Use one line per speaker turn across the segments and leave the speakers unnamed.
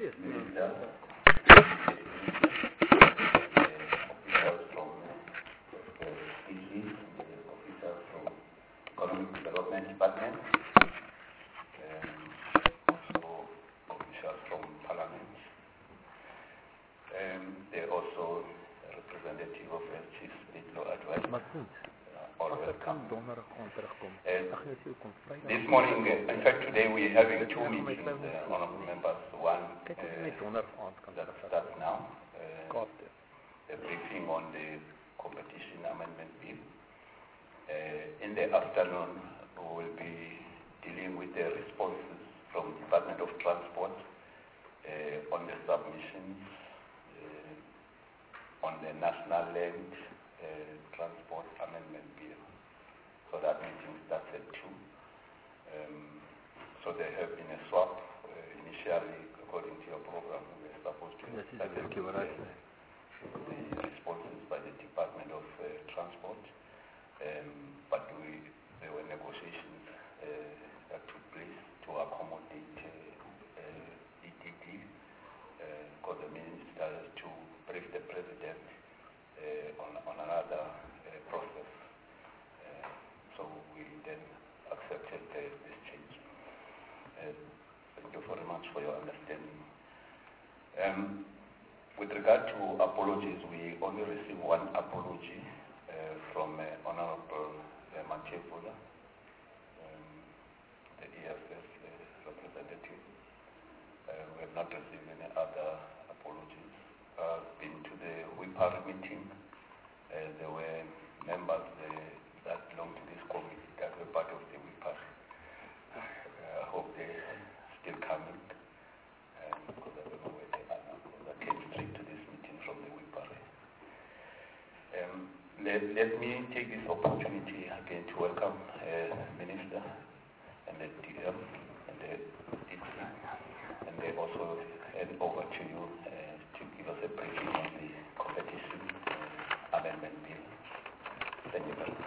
Minister, officials from EC, officers from Economic Development Department, also officials from Parliament. There are also a representative of the Chief State Law Advisor. All welcome. This morning, in fact today we're having two meetings, honorable members. One that starts now, a briefing on the Competition Amendment Bill. In the afternoon, we will be dealing with the responses from Department of Transport on the submissions on the National Land Transport Amendment Bill. So that meeting starts at 2. So there have been a swap. Initially, according to your program, we were supposed to start the responses by the Department of Transport, but there were negotiations that took place to accommodate ETD, because the minister to brief the president on another process. So we then accepted this change. Thank you very much for your understanding. With regard to apologies, we only received one apology from Honorable Machevula, the EFF representative. We have not received any other apologies. Been to the WIPAR meeting. There were members that belong to this committee that were part of the WIPAR. I hope they're still coming, because I don't know where they are now, because I came straight to this meeting from the WIPAR. Let me take this opportunity again to welcome the Minister and the DM and the DT, and they also hand over to you to give us a briefing on the Competition Amendment Bill. Thank you very much.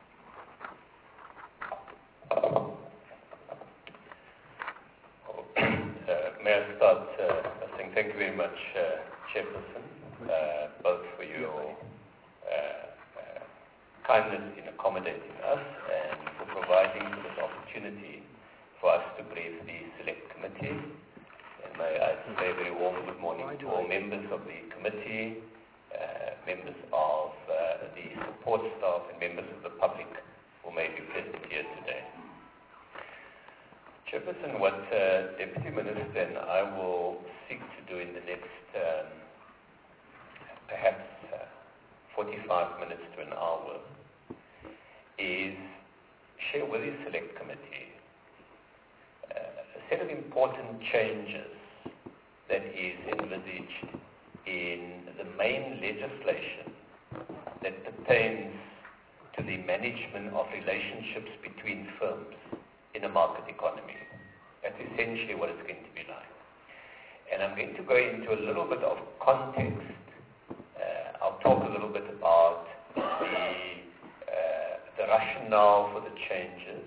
May I start by saying thank you very much, Chairperson, both for your kindness in accommodating us and for providing this opportunity for us to brief the Select Committee. And may I say a very warm good morning to all members of the committee, members of the support staff and members of the public who may be present here today. Chairperson, what Deputy Minister and I will seek to do in the next perhaps 45 minutes to an hour is share with the Select Committee a set of important changes that is envisaged in the main legislation that pertains to the management of relationships between firms in a market economy. That's essentially what it's going to be like. And I'm going to go into a little bit of context. I'll talk a little bit about the rationale for the changes.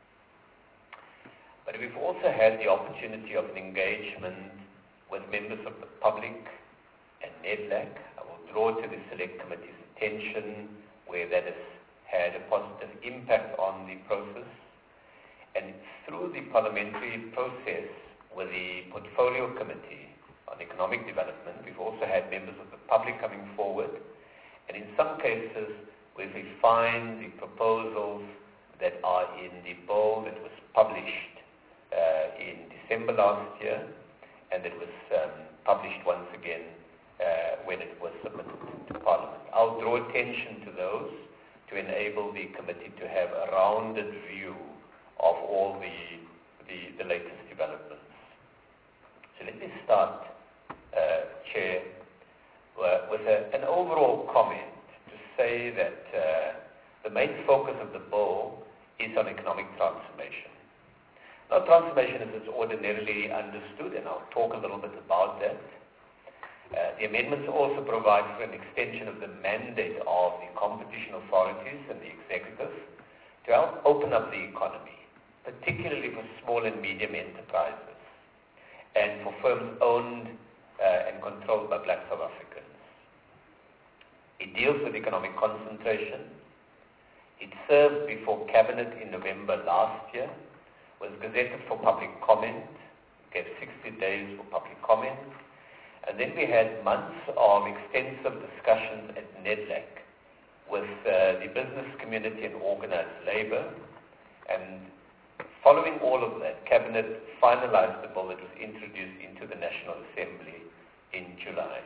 But we've also had the opportunity of an engagement with members of the public and NEDLAC. I will draw to the Select Committee's attention where that has had a positive impact on the process. And through the parliamentary process with the Portfolio Committee on Economic Development, we've also had members of the public coming forward. And in some cases, we've refined the proposals that are in the bill that was published in December last year, and it was published once again when it was submitted to Parliament. I'll draw attention to those to enable the committee to have a rounded view of all the latest developments. So let me start, Chair, with an overall comment to say that the main focus of the bill is on economic transformation. Now, transformation as it's ordinarily understood, and I'll talk a little bit about that. The amendments also provide for an extension of the mandate of the competition authorities and the executive to help open up the economy, particularly for small and medium enterprises, and for firms owned and controlled by black South Africans. It deals with economic concentration. It served before Cabinet in November last year, was gazetted for public comment, gave 60 days for public comment, and then we had months of extensive discussions at NEDLAC with the business community and organized labor, and following all of that, Cabinet finalized the bill that was introduced into the National Assembly in July.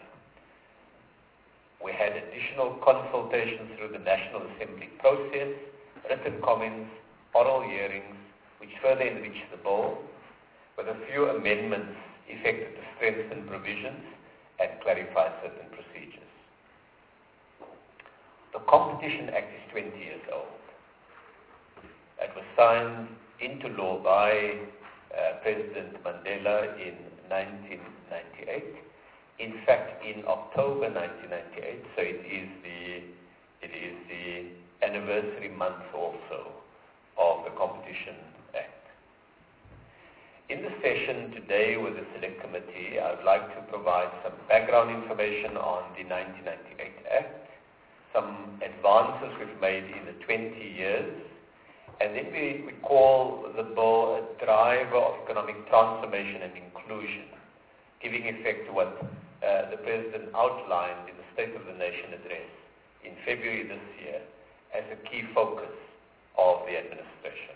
We had additional consultations through the National Assembly process, written comments, oral hearings, which further enriched the bill, with a few amendments effected to strengthen provisions and clarify certain procedures. The Competition Act is 20 years old. It was signed into law by President Mandela in 1998. In fact, in October 1998, so it is the anniversary month also of the Competition Act. In the session today with the Select Committee, I would like to provide some background information on the 1998 Act, some advances we've made in the 20 years, and then we call the bill a driver of economic transformation and inclusion, giving effect to what the President outlined in the State of the Nation address in February this year as a key focus of the administration.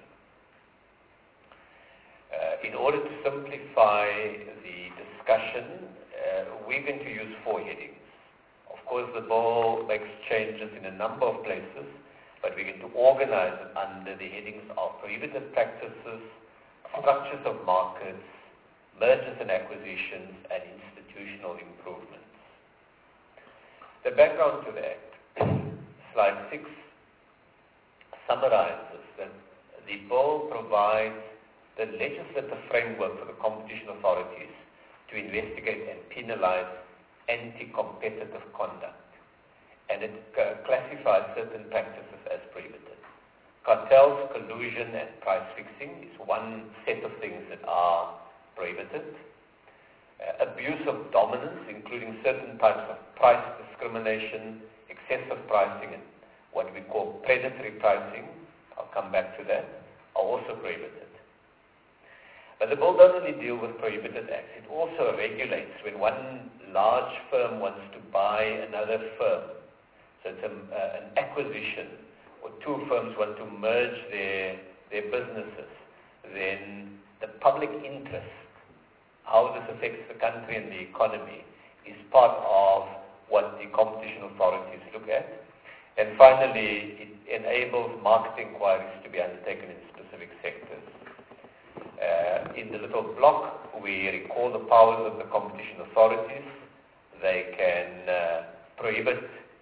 In order to simplify the discussion, we're going to use 4 headings. Of course, the bill makes changes in a number of places, but we're going to organize it under the headings of prohibited practices, structures of markets, mergers and acquisitions, and institutional improvements. The background to that, slide 6, summarizes that the bill provides the legislative framework for the competition authorities to investigate and penalize anti-competitive conduct. And it classifies certain practices as prohibited. Cartels, collusion, and price fixing is one set of things that are prohibited. Abuse of dominance, including certain types of price discrimination, excessive pricing, and what we call predatory pricing, I'll come back to that, are also prohibited. But the bill doesn't only deal with prohibited acts, it also regulates when one large firm wants to buy another firm. So it's an acquisition, or 2 firms want to merge their businesses, then the public interest, how this affects the country and the economy, is part of what the competition authorities look at. And finally, it enables market inquiries to be undertaken in specific sectors. In the little block, we recall the powers of the competition authorities. They can prohibit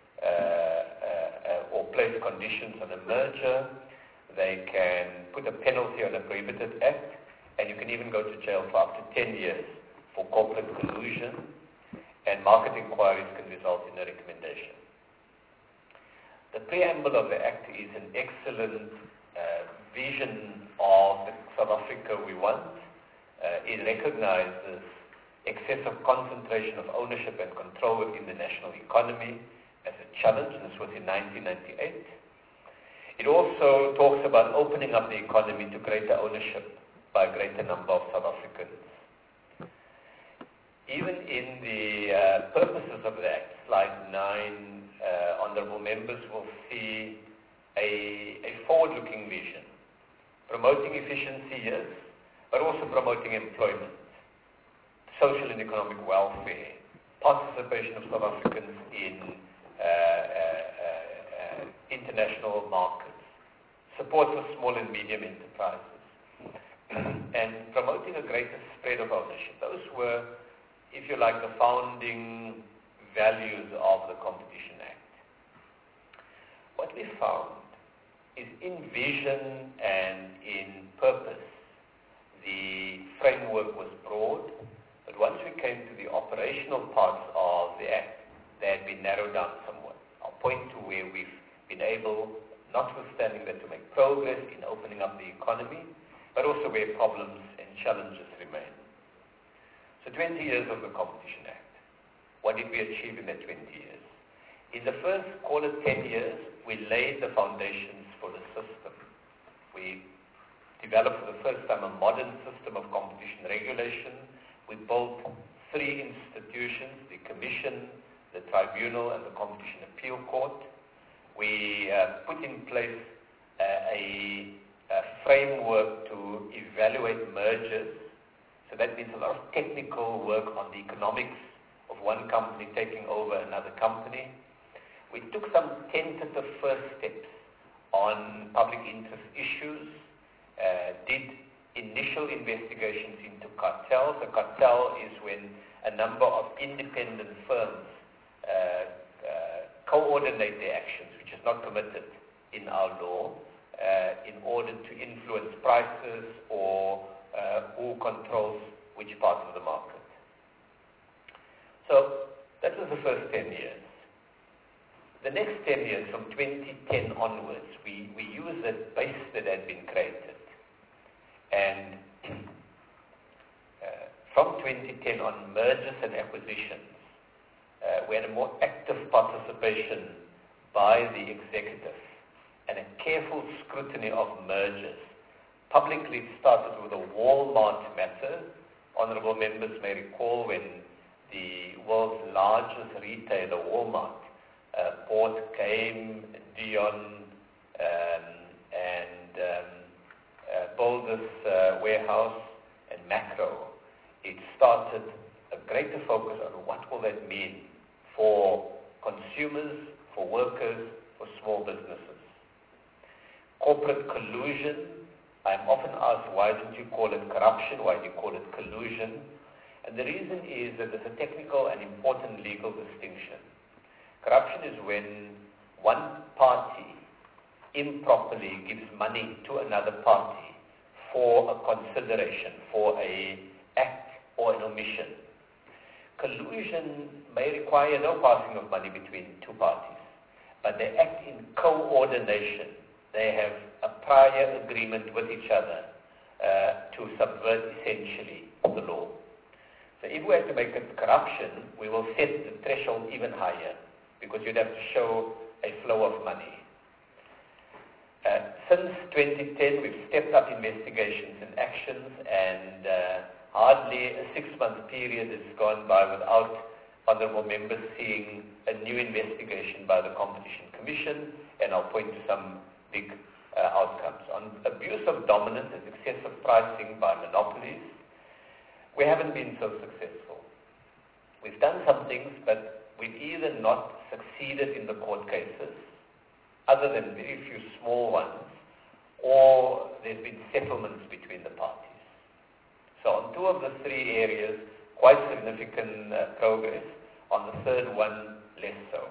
or place conditions on a merger. They can put a penalty on a prohibited act, and you can even go to jail for up to 10 years for corporate collusion, and market inquiries can result in a recommendation. The preamble of the Act is an excellent vision of the South Africa we want. It recognizes excessive concentration of ownership and control within the national economy as a challenge. This was in 1998. It also talks about opening up the economy to greater ownership by a greater number of South Africans. Even in the purposes of the Act, slide 9, honorable members will see a forward-looking vision, promoting efficiency, yes, but also promoting employment, social and economic welfare, participation of South Africans in international markets, support for small and medium enterprises, and promoting a greater spread of ownership. Those were, if you like, the founding values of the Competition Act. What we found is in vision and in purpose, the framework was broad, but once we came to the operational parts of the Act, they had been narrowed down somewhat. I'll point to where we've been able, notwithstanding that, to make progress in opening up the economy, but also where problems and challenges remain. So 20 years of the Competition Act. What did we achieve in that 20 years? In the first, call it 10 years, we laid the foundations for the system. We developed for the first time a modern system of competition regulation. We built 3 institutions, the Commission, the Tribunal, and the Competition Appeal Court. We put in place a framework to evaluate mergers. So that means a lot of technical work on the economics of one company taking over another company. We took some tentative first steps on public interest issues, did initial investigations into cartels. A cartel is when a number of independent firms coordinate their actions, which is not permitted in our law, in order to influence prices or who controls which part of the market. So that was the first 10 years. The next 10 years, from 2010 onwards, we used the base that had been created. And from 2010 on mergers and acquisitions, we had a more active participation by the executive and a careful scrutiny of mergers. Publicly, it started with a Walmart matter. Honorable members may recall when the world's largest retailer, Walmart, bought Game, Dion, Boulders Warehouse, and Macro. It started a greater focus on what will that mean for consumers, for workers, for small businesses. Corporate collusion. I'm often asked, why don't you call it corruption? Why do you call it collusion? And the reason is that there's a technical and important legal distinction. Corruption is when one party improperly gives money to another party for a consideration, for an act or an omission. Collusion may require no passing of money between two parties, but they act in coordination. They have a prior agreement with each other to subvert essentially the law. So if we have to make it corruption, we will set the threshold even higher because you'd have to show a flow of money. Since 2010, we've stepped up investigations and actions, and hardly a 6-month period has gone by without honourable members seeing a new investigation by the Competition Commission, and I'll point to some big outcomes. On abuse of dominance and excessive pricing by monopolies, we haven't been so successful. We've done some things, but we've either not succeeded in the court cases, other than very few small ones, or there's been settlements between the parties. So on 2 of the 3 areas, quite significant progress. On the 3rd one, less so.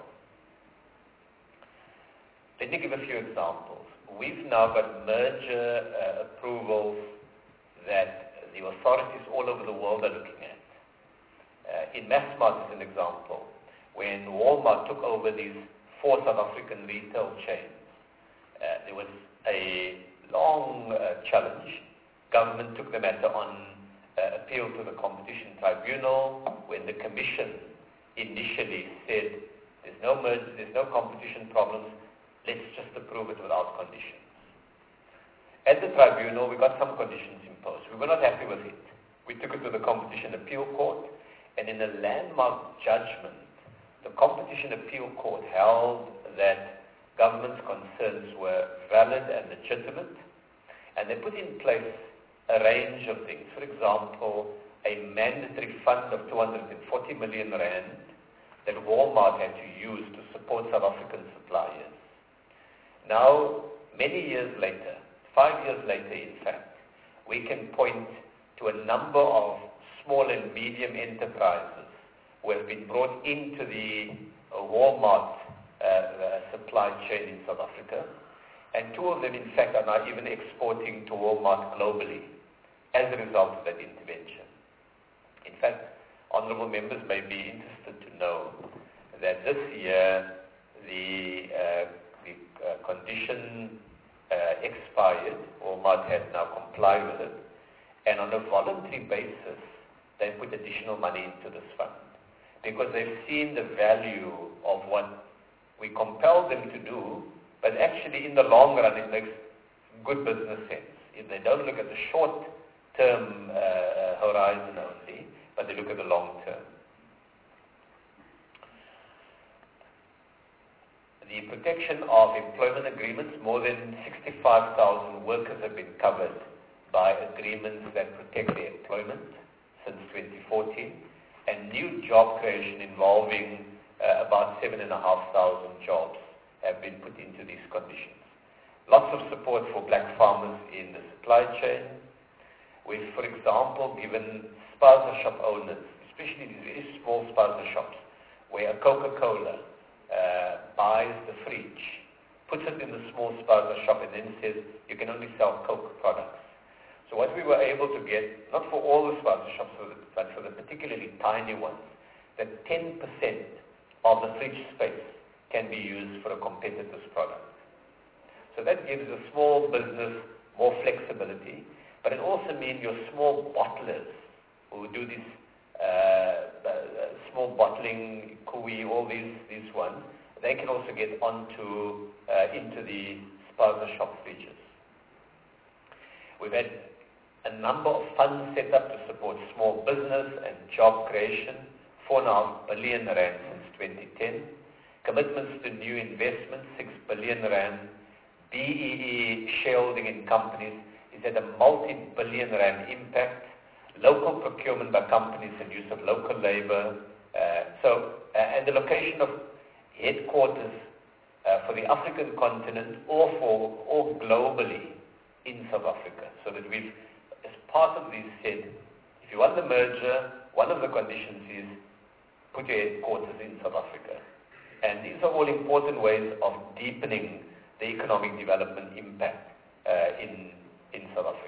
Let me give a few examples. We've now got merger approvals that the authorities all over the world are looking at. In Massmart is an example. When Walmart took over these 4 South African retail chains, there was a long challenge. Government took the matter on appeal to the Competition Tribunal when the Commission initially said there's no merger, there's no competition problems, let's just approve it without conditions. At the tribunal, we got some conditions imposed. We were not happy with it. We took it to the Competition Appeal Court, and in a landmark judgment, the Competition Appeal Court held that government's concerns were valid and legitimate, and they put in place a range of things. For example, a mandatory fund of 240 million rand that Walmart had to use to support South African suppliers. Now, many years later, 5 years later in fact, we can point to a number of small and medium enterprises who have been brought into the Walmart supply chain in South Africa, and 2 of them in fact are now even exporting to Walmart globally as a result of that intervention. In fact, honourable members may be interested to know that this year the condition expired. Walmart has now complied with it, and on a voluntary basis, they put additional money into this fund because they've seen the value of what we compel them to do, but actually in the long run it makes good business sense. If they don't look at the short-term horizon only, but they look at the long term. The protection of employment agreements, more than 65,000 workers have been covered by agreements that protect their employment since 2014, and new job creation involving about 7,500 jobs have been put into these conditions. Lots of support for black farmers in the supply chain. We've, for example, given spaza shop owners, especially these very small spaza shops, where a Coca-Cola buys the fridge, puts it in the small spaza shop, and then says you can only sell Coke products. So what we were able to get, not for all the spaza shops, but for the particularly tiny ones, that 10% of the fridge space can be used for a competitor's product. So that gives a small business more flexibility, but it also means your small bottlers who do this small bottling, Kui, all these ones, they can also get onto into the spaza shop fridges. We've had a number of funds set up to support small business and job creation, 4.5 billion rand since 2010. Commitments to new investments, 6 billion rand. BEE shareholding in companies is at a multi-billion rand impact. Local procurement by companies and use of local labor. And the location of headquarters for the African continent or globally in South Africa. So that we've, as part of this, said, if you want the merger, one of the conditions is put your headquarters in South Africa. And these are all important ways of deepening the economic development impact in South Africa.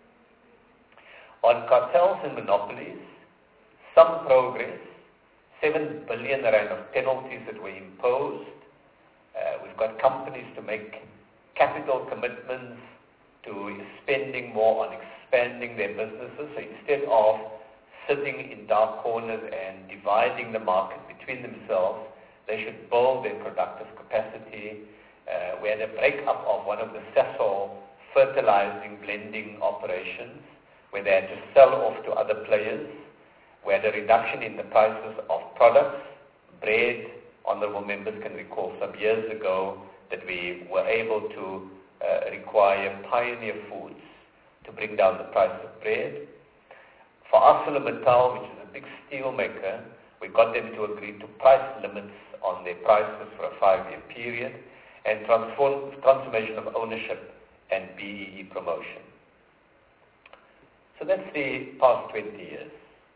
On cartels and monopolies, some progress, 7 billion rand of penalties that were imposed. We've got companies to make capital commitments to spending more on expanding their businesses. So instead of sitting in dark corners and dividing the market between themselves, they should build their productive capacity. We had a break-up of one of the Sasol fertilizing blending operations, where they had to sell off to other players. We had a reduction in the prices of products. Bread, honorable members can recall some years ago that we were able to require Pioneer Foods to bring down the price of bread. For ArcelorMittal, which is a big steel maker, we got them to agree to price limits on their prices for a 5-year period, and transformation of ownership and BEE promotion. So that's the past 20 years.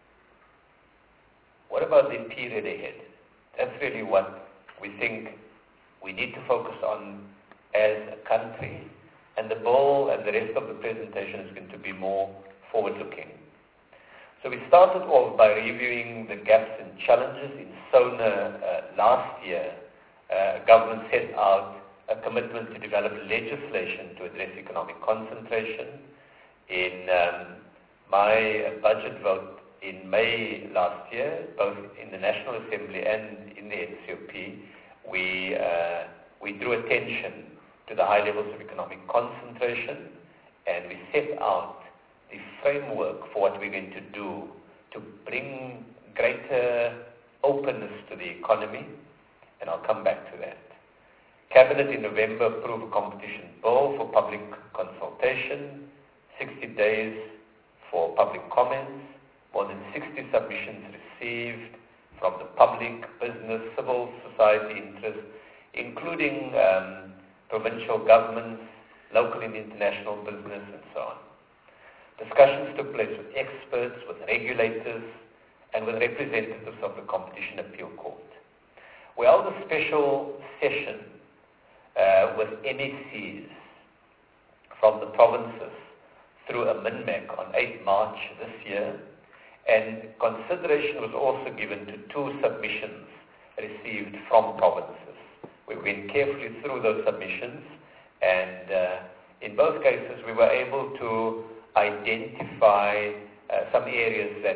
What about the period ahead? That's really what we think we need to focus on as a country, and the goal and the rest of the presentation is going to be more forward-looking. So we started off by reviewing the gaps and challenges. In SONA last year, government set out a commitment to develop legislation to address economic concentration. In my budget vote in May last year, both in the National Assembly and in the NCOP, we drew attention to the high levels of economic concentration, and we set out the framework for what we're going to do to bring greater openness to the economy, and I'll come back to that. Cabinet in November approved a competition bill for public consultation, 60 days for public comments, more than 60 submissions received from the public, business, civil society interests, including provincial governments, local and international business, and so on. Discussions took place with experts, with regulators, and with representatives of the Competition Appeal Court. We held a special session with MECs from the provinces through a MINMAC on 8 March this year, and consideration was also given to 2 submissions received from provinces. We went carefully through those submissions, and in both cases we were able to identify some areas that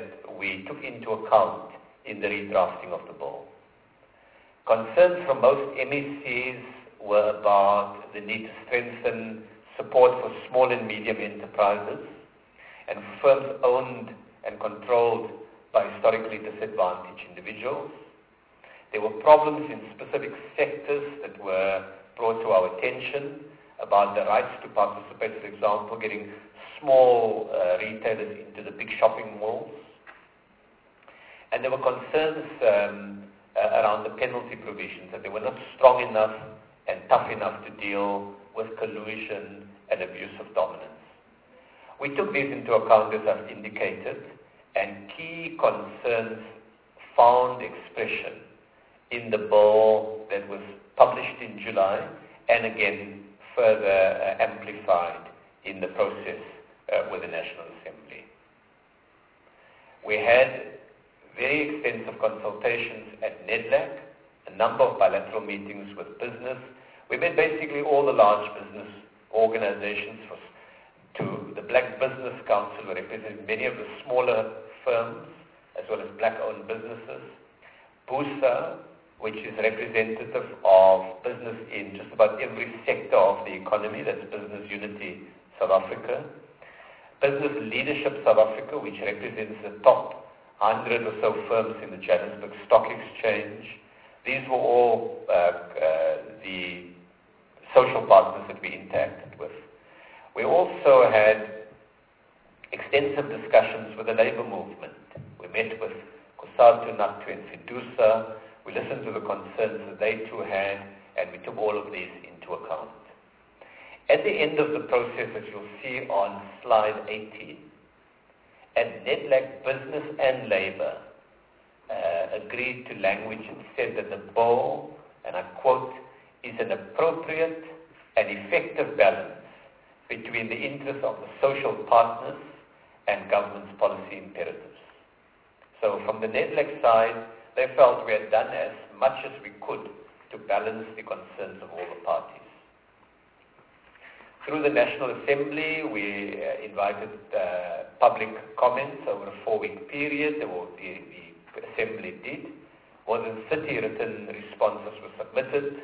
we took into account in the redrafting of the bill. Concerns from most MECs were about the need to strengthen support for small and medium enterprises and firms owned and controlled by historically disadvantaged individuals. There were problems in specific sectors that were brought to our attention about the rights to participate, for example, getting small retailers into the big shopping malls. And there were concerns around the penalty provisions, that they were not strong enough and tough enough to deal with collusion and abuse of dominance. We took these into account, as I've indicated, and key concerns found expression in the bill that was published in July and again further amplified in the process with the National Assembly. We had very extensive consultations at NEDLAC, a number of bilateral meetings with business. We met basically all the large business organizations, to the Black Business Council, who represented many of the smaller firms, as well as black-owned businesses. BUSA, which is representative of business in just about every sector of the economy, that's Business Unity South Africa. Business Leadership South Africa, which represents the top 100 or so firms in the Johannesburg Stock Exchange. These were all the social partners that we interacted with. We also had extensive discussions with the labor movement. We met with COSATU, NACTU, and FEDUSA. We listened to the concerns that they too had, and we took all of these into account. At the end of the process, as you'll see on slide 18, at NEDLAC, business and labor agreed to language and said that the bill, and I quote, is an appropriate and effective balance between the interests of the social partners and government's policy imperatives. So from the NEDLAC side, they felt we had done as much as we could to balance the concerns of all the parties. Through the National Assembly, we invited public comments over a 4-week period, or the Assembly did. More than 30 written responses were submitted,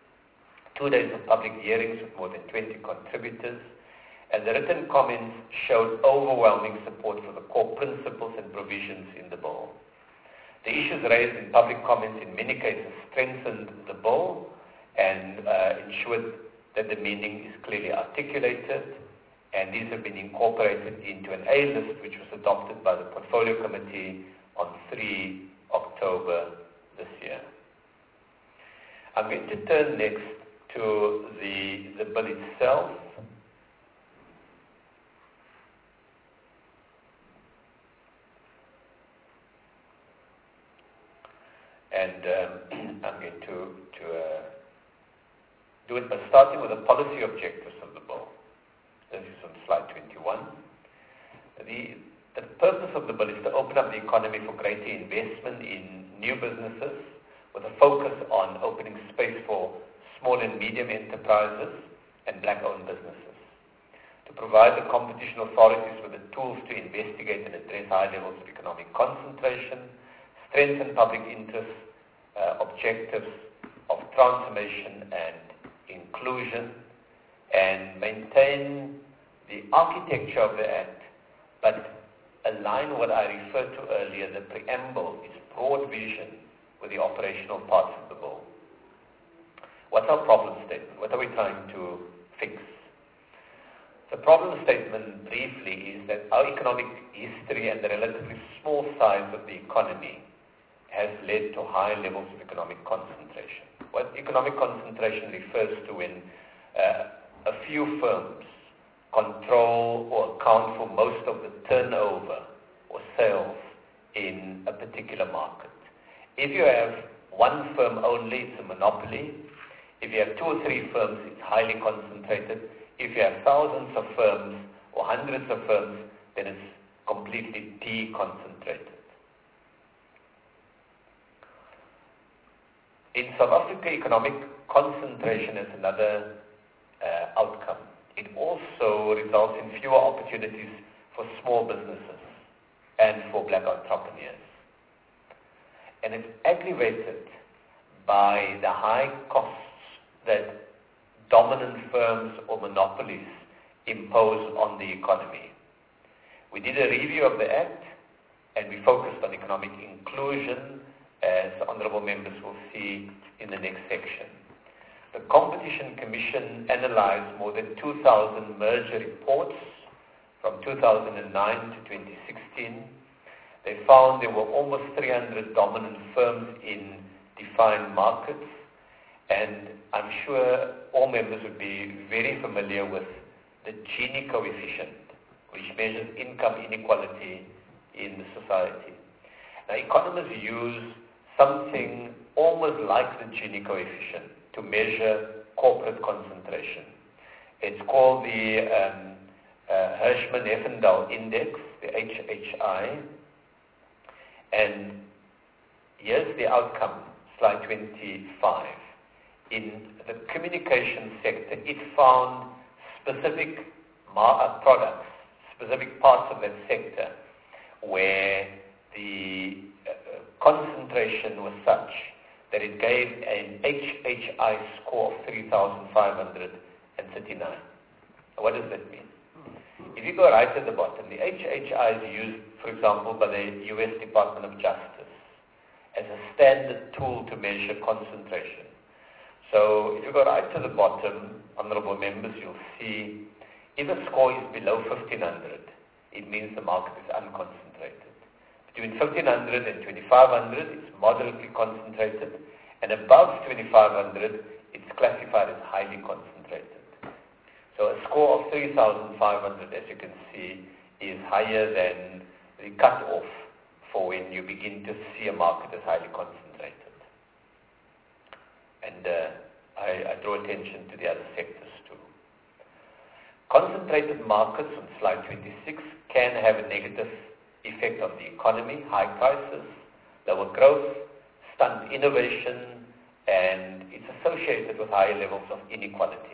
2 days of public hearings with more than 20 contributors, and the written comments showed overwhelming support for the core principles and provisions in the bill. The issues raised in public comments in many cases strengthened the bill and ensured that the meaning is clearly articulated, and these have been incorporated into an A-list which was adopted by the Portfolio Committee on 3 October this year. I'm going to turn next to the bill itself. And I'm going to do it by starting with the policy objectives of the bill. This is on slide 21. The purpose of the bill is to open up the economy for greater investment in new businesses with a focus on opening space for small and medium enterprises and black-owned businesses. To provide the competition authorities with the tools to investigate and address high levels of economic concentration, strengthen public interest objectives of transformation and inclusion, and maintain the architecture of the Act, but align what I referred to earlier, the preamble, its broad vision, with the operational parts of the bill. What's our problem statement? What are we trying to fix? The problem statement, briefly, is that our economic history and the relatively small size of the economy has led to high levels of economic concentration. What economic concentration refers to when a few firms control or account for most of the turnover or sales in a particular market. If you have one firm only, it's a monopoly. If you have 2 or 3 firms, it's highly concentrated. If you have thousands of firms or hundreds of firms, then it's completely deconcentrated. In South Africa, economic concentration is another outcome. It also results in fewer opportunities for small businesses and for black entrepreneurs. And it's aggravated by the high costs that dominant firms or monopolies impose on the economy. We did a review of the Act, and we focused on economic inclusion, as honourable members will see in the next section. The Competition Commission analysed more than 2,000 merger reports from 2009 to 2016. They found there were almost 300 dominant firms in defined markets, and I'm sure all members would be very familiar with the Gini coefficient, which measures income inequality in the society. Now, economists use something almost like the Gini coefficient to measure corporate concentration. It's called the Hirschman-Effendahl Index, the HHI, and here's the outcome, slide 25. In the communication sector, it found specific products, specific parts of that sector where the concentration was such that it gave an HHI score of 3,539. What does that mean? If you go right at the bottom, the HHI is used, for example, by the U.S. Department of Justice as a standard tool to measure concentration. So if you go right to the bottom, honourable members, you'll see if a score is below 1,500, it means the market is unconcentrated. Between 1,500 and 2,500, it's moderately concentrated, and above 2,500, it's classified as highly concentrated. So a score of 3,500, as you can see, is higher than the cut-off for when you begin to see a market as highly concentrated. And I draw attention to the other sectors too. Concentrated markets, on slide 26, can have a negative effect on the economy: high prices, lower growth, stunt innovation, and it's associated with higher levels of inequality.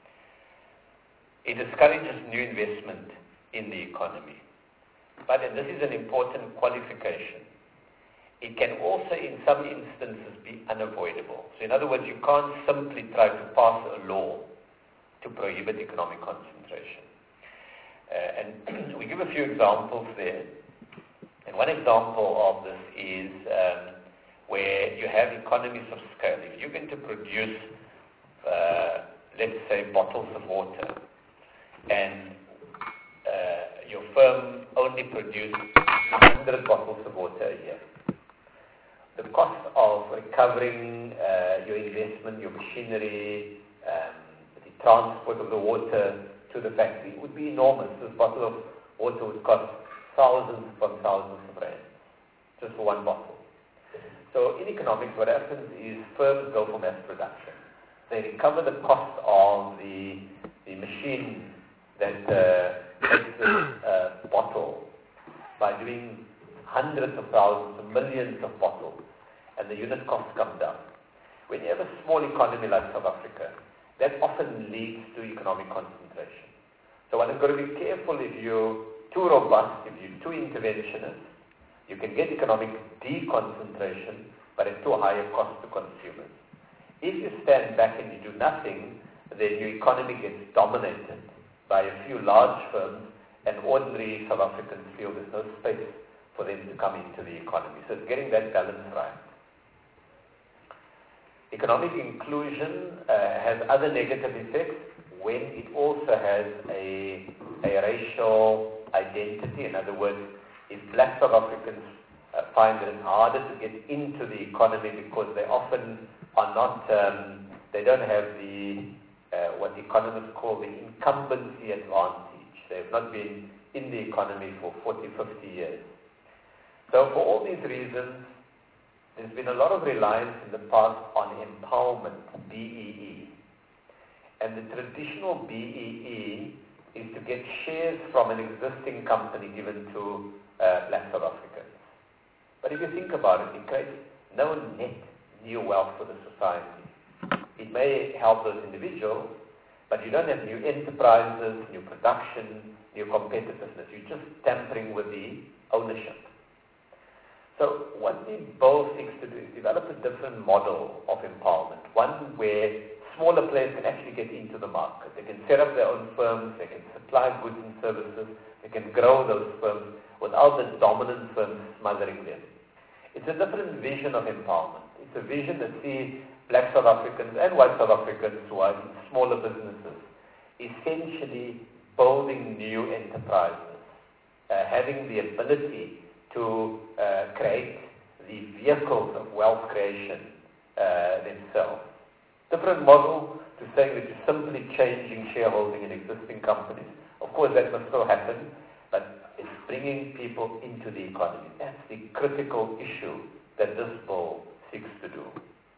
It discourages new investment in the economy. But, and this is an important qualification, it can also in some instances be unavoidable. So in other words, you can't simply try to pass a law to prohibit economic concentration. And we give a few examples there. And one example of this is where you have economies of scale. If you're going to produce, let's say, bottles of water, and your firm only produces 100 bottles of water a year, the cost of recovering your investment, your machinery, the transport of the water to the factory would be enormous. This bottle of water would cost thousands upon thousands of rands just for one bottle. So in economics, what happens is firms go for mass production. They recover the cost of the machine that makes this bottle by doing hundreds of thousands, millions of bottles, and the unit costs come down. When you have a small economy like South Africa, that often leads to economic concentration. So one has got to be careful. If you're too robust, if you're too interventionist, you can get economic deconcentration, but at too high a cost to consumers. If you stand back and you do nothing, then your economy gets dominated by a few large firms, and ordinary South Africans feel there's no space for them to come into the economy. So it's getting that balance right. Economic inclusion has other negative effects when it also has a racial identity. In other words, if black South Africans find it harder to get into the economy because they often are not, they don't have the, what economists call the incumbency advantage. They have not been in the economy for 40, 50 years. So for all these reasons, there's been a lot of reliance in the past on empowerment, BEE. And the traditional BEE is to get shares from an existing company given to black South Africans. But if you think about it, it creates no net new wealth for the society. It may help those individuals, but you don't have new enterprises, new production, new competitiveness. You're just tampering with the ownership. So what the bill seeks to do is develop a different model of empowerment, one where smaller players can actually get into the market. They can set up their own firms, they can supply goods and services, they can grow those firms without the dominant firms smothering them. It's a different vision of empowerment. It's a vision that sees black South Africans and white South Africans who are in smaller businesses essentially building new enterprises, having the ability to create the vehicles of wealth creation themselves. Different model to saying that you're simply changing shareholding in existing companies. Of course, that must still happen, but it's bringing people into the economy. That's the critical issue that this bill seeks to do.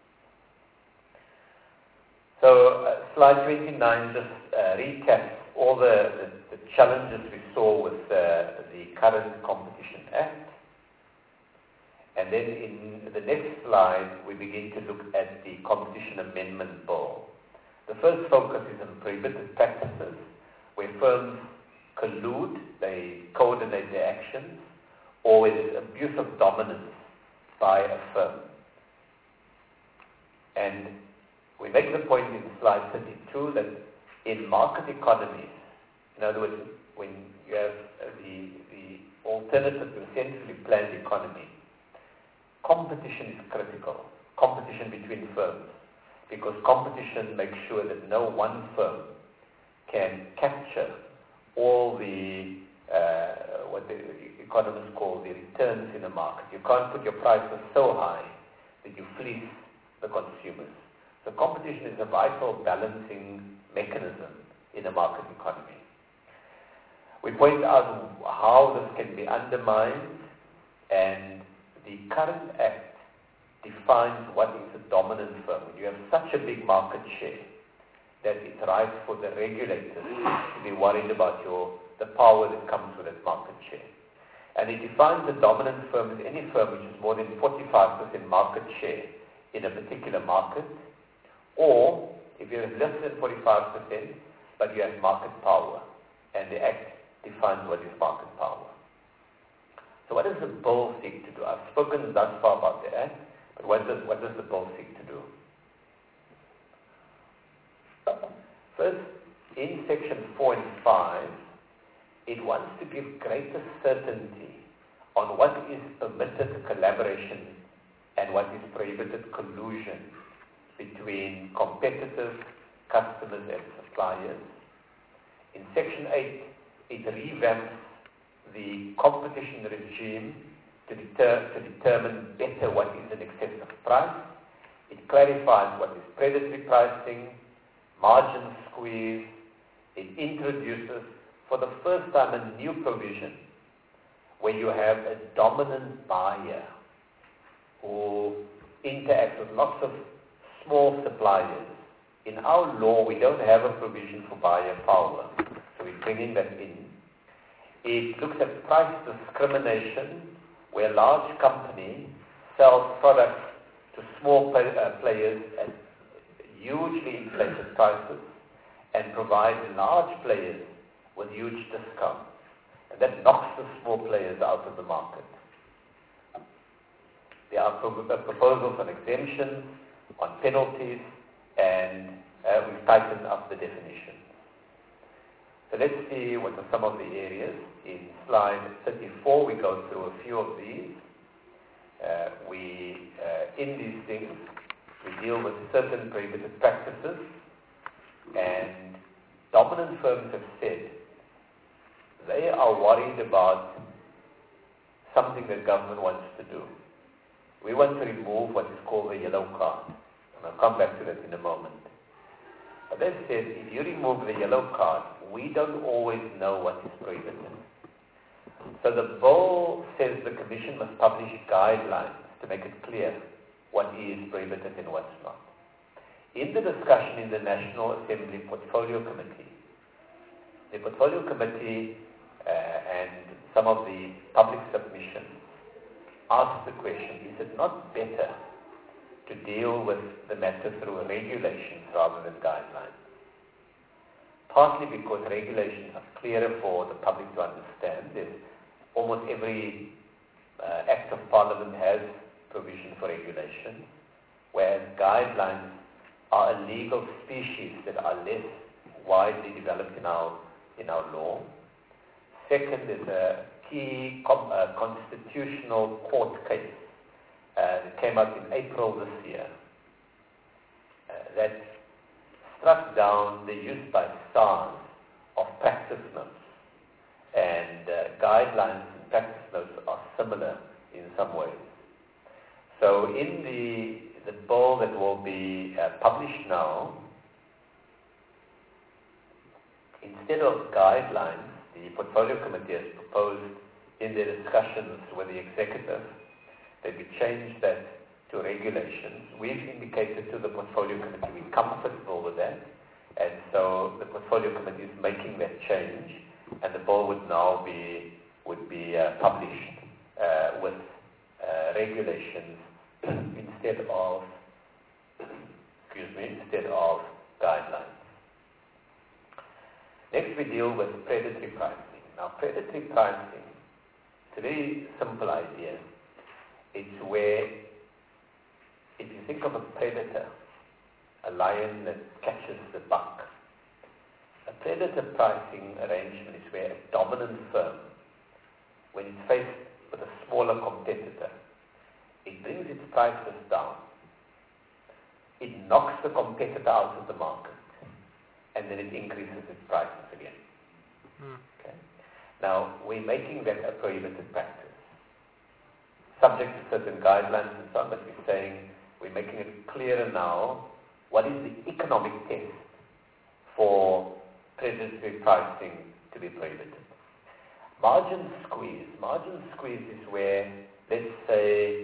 So slide 29 just recaps all the challenges we saw with the current Competition Act. And then in the next slide, we begin to look at the Competition Amendment Bill. The first focus is on prohibited practices, where firms collude, they coordinate their actions, or it is abuse of dominance by a firm. And we make the point in slide 32 that in market economies, in other words, when you have the alternative to a centrally planned economy, competition is critical, competition between firms, because competition makes sure that no one firm can capture all the, what the economists call the returns in the market. You can't put your prices so high that you fleece the consumers. So competition is a vital balancing mechanism in a market economy. We point out how this can be undermined, and the current Act defines what is a dominant firm. When you have such a big market share that it's right for the regulators to be worried about the power that comes with that market share. And it defines a dominant firm as any firm which is more than 45% market share in a particular market, or if you have less than 45%, but you have market power, and the Act defines what is market power. So what does the bill seek to do? I've spoken thus far about the Act, but what does the bill seek to do? First, in Section 4 and 5, it wants to give greater certainty on what is permitted collaboration and what is prohibited collusion between competitors, customers, and suppliers. In Section 8, it revamps the competition regime to determine better what is an excessive price. It clarifies what is predatory pricing, margin squeeze. It introduces, for the first time, a new provision where you have a dominant buyer who interacts with lots of small suppliers. In our law, we don't have a provision for buyer power, so we're bringing that in. It looks at price discrimination, where a large company sells products to small players at hugely inflated prices and provides large players with huge discounts. And that knocks the small players out of the market. There are proposals on exemptions, on penalties, and we've tightened up the definition. So let's see what are some of the areas. In slide 34, we go through a few of these. In these things, we deal with certain prohibited practices, and dominant firms have said they are worried about something that government wants to do. We want to remove what is called the yellow card, and I'll come back to that in a moment. But they said, if you remove the yellow card, we don't always know what is prohibited. So the bill says the Commission must publish guidelines to make it clear what is prohibited and what's not. In the discussion in the National Assembly Portfolio Committee, the Portfolio Committee and some of the public submissions asked the question, is it not better to deal with the matter through regulations rather than guidelines? Partly because regulations are clearer for the public to understand. There's almost every Act of Parliament has provision for regulation, whereas guidelines are a legal species that are less widely developed in our law. Second is a key constitutional court case that came out in April this year that struck down the use by SARS of practice notes, and guidelines and practice notes are similar in some ways. So in the bill that will be published now, instead of guidelines, the Portfolio Committee has proposed in their discussions with the executive that we change that to regulations. We've indicated to the Portfolio Committee we're comfortable with that, and so the Portfolio Committee is making that change, and the bill would now be published with regulations instead of guidelines. Next, we deal with predatory pricing. Now, predatory pricing, it's a very simple idea. It's where, if you think of a predator, a lion that catches the buck, a predator pricing arrangement is where a dominant firm, when it's faced with a smaller competitor, it brings its prices down. It knocks the competitor out of the market, and then it increases its prices again. Okay? Now, we're making that a prohibited practice, subject to certain guidelines and so on, but we're saying we're making it clearer now what is the economic test for predatory pricing to be prohibited. Margin squeeze is where, let's say,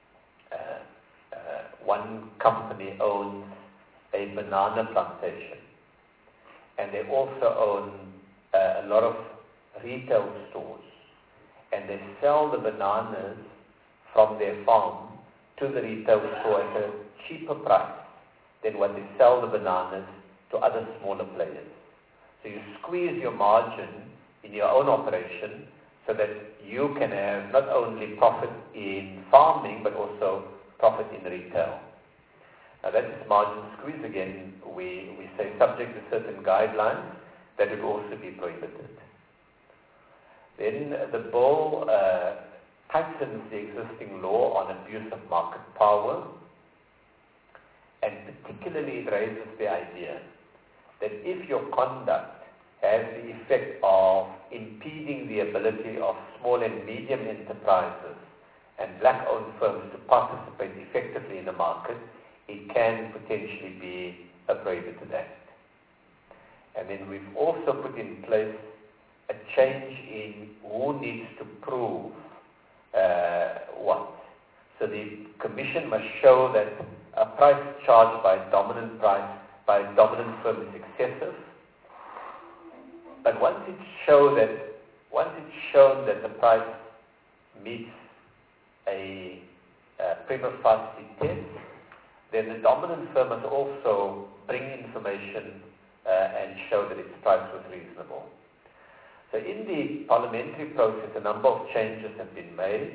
one company owns a banana plantation, and they also own a lot of retail stores, and they sell the bananas from their farm to the retail store at a cheaper price than what they sell the bananas to other smaller players. So you squeeze your margin in your own operation so that you can have not only profit in farming but also profit in retail. Now that is margin squeeze again. We say subject to certain guidelines that would also be prohibited. Then the bill tightens the existing law on abuse of market power, and particularly it raises the idea that if your conduct has the effect of impeding the ability of small and medium enterprises and black-owned firms to participate effectively in the market, it can potentially be a prohibited act. And then we've also put in place a change in who needs to prove what. So the Commission must show that a price charged by a dominant firm is excessive. But once it's shown that the price meets a prima facie test, then the dominant firm must also bring information and show that its price was reasonable. So in the parliamentary process, a number of changes have been made,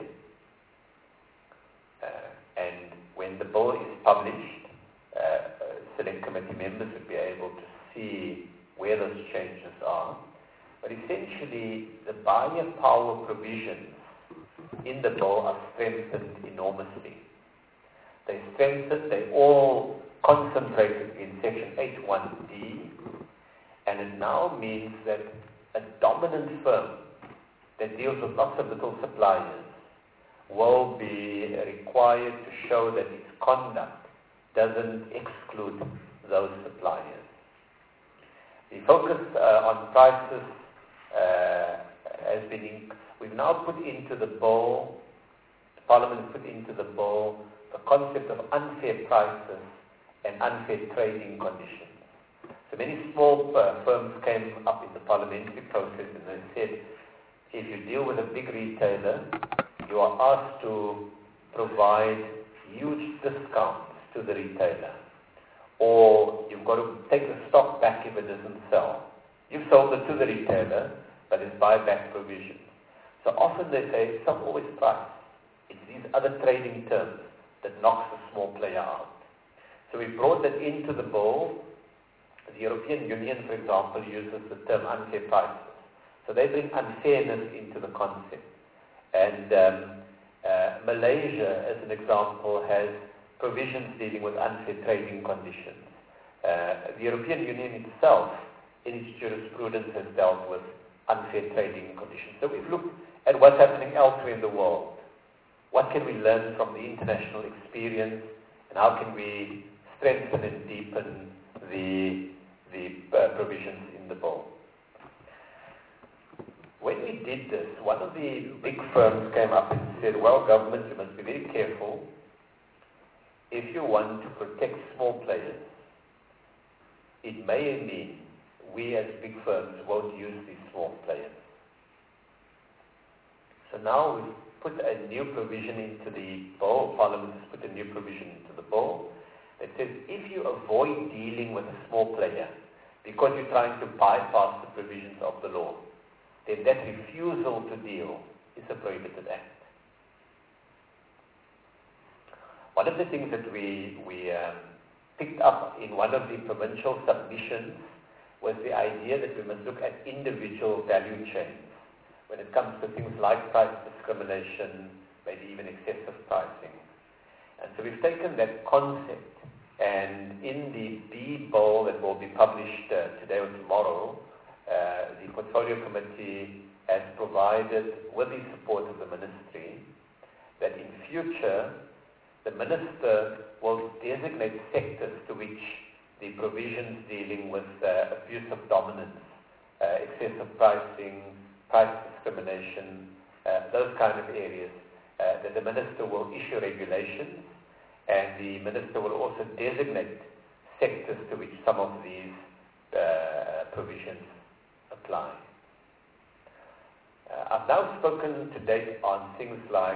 and when the bill is published, select committee members will be able to see where those changes are. But essentially, the buyer power provisions in the bill are strengthened enormously. They all concentrated in Section 8(1)(d), and it now means that a dominant firm that deals with lots of little suppliers will be required to show that its conduct doesn't exclude those suppliers. The focus on prices has been, we've now put into the bill, the Parliament has put into the bill the concept of unfair prices and unfair trading conditions. So many small firms came up in the parliamentary process and they said, if you deal with a big retailer, you are asked to provide huge discounts to the retailer, or you've got to take the stock back if it doesn't sell. You've sold it to the retailer, but it's buyback provisions. So often they say, it's not always price. It's these other trading terms that knocks the small player out. So we brought that into the bill. The European Union, for example, uses the term unfair prices. So they bring unfairness into the concept. And Malaysia, as an example, has provisions dealing with unfair trading conditions. The European Union itself, in its jurisprudence, has dealt with unfair trading conditions. So we've looked at what's happening elsewhere in the world. What can we learn from the international experience, and how can we strengthen and deepen the provisions in the bill? When we did this, one of the big firms came up and said, well, government, you must be very careful. If you want to protect small players, it may mean we as big firms won't use these small players. So now we've put a new provision into the bill, Parliament has put a new provision into the bill that says if you avoid dealing with a small player because you're trying to bypass the provisions of the law, then that refusal to deal is a prohibited act. One of the things that we picked up in one of the provincial submissions was the idea that we must look at individual value chains when it comes to things like price discrimination, maybe even excessive pricing. And so we've taken that concept, and in the B bill that will be published today or tomorrow, the Portfolio Committee has provided, with the support of the Ministry, that in future the Minister will designate sectors to which the provisions dealing with abuse of dominance, excessive pricing, price discrimination, those kind of areas, that the Minister will issue regulations, and the Minister will also designate sectors to which some of these provisions apply. I've now spoken to date on things like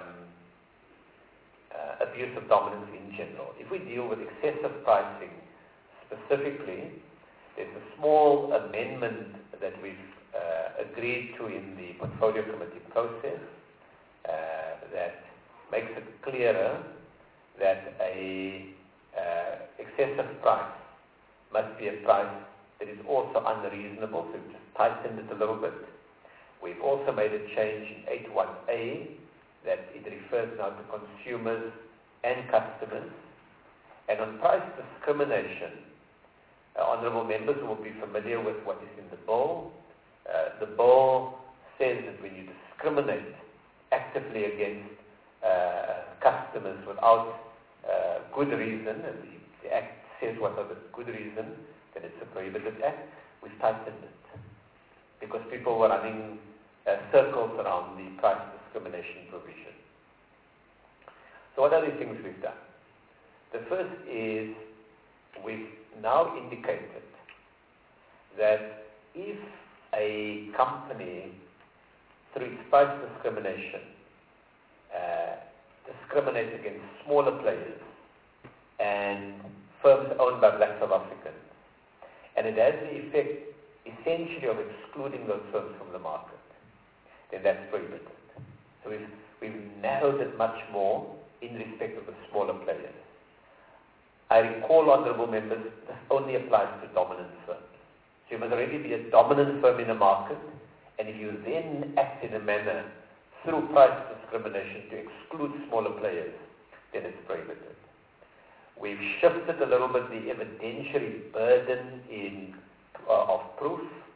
abuse of dominance in general. If we deal with excessive pricing specifically, there's a small amendment that we've agreed to in the Portfolio Committee process that makes it clearer that a excessive price must be a price that is also unreasonable, so we've just tightened it a little bit. We've also made a change in 81A that it refers now to consumers and customers. And on price discrimination, honourable members will be familiar with what is in the bill. The bill says that when you discriminate actively against customers without good reason, and the Act says what are the good reasons, then it's a prohibited act. We've tightened it because people were running circles around the price discrimination provision. So what are the things we've done? The first is we've now indicated that if a company, through its price discrimination, discriminates against smaller players and firms owned by Black South Africans, and it has the effect essentially of excluding those firms from the market, then that's prohibited. So we've narrowed it much more in respect of the smaller players. I recall, honourable members, this only applies to dominant firms. So you must already be a dominant firm in a market, and if you then act in a manner through price discrimination to exclude smaller players, then it's prohibited. We've shifted a little bit the evidentiary burden of proof,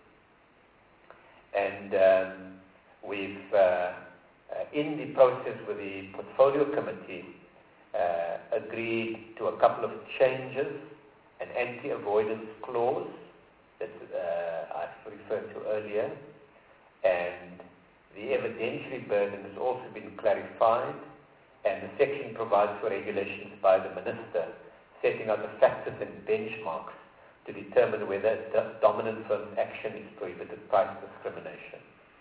and we've, in the process with the Portfolio Committee, agreed to a couple of changes, an anti-avoidance clause that I've referred to earlier, and the evidentiary burden has also been clarified, and the section provides for regulations by the Minister setting out the factors and benchmarks to determine whether the dominant firm's action is prohibited price discrimination.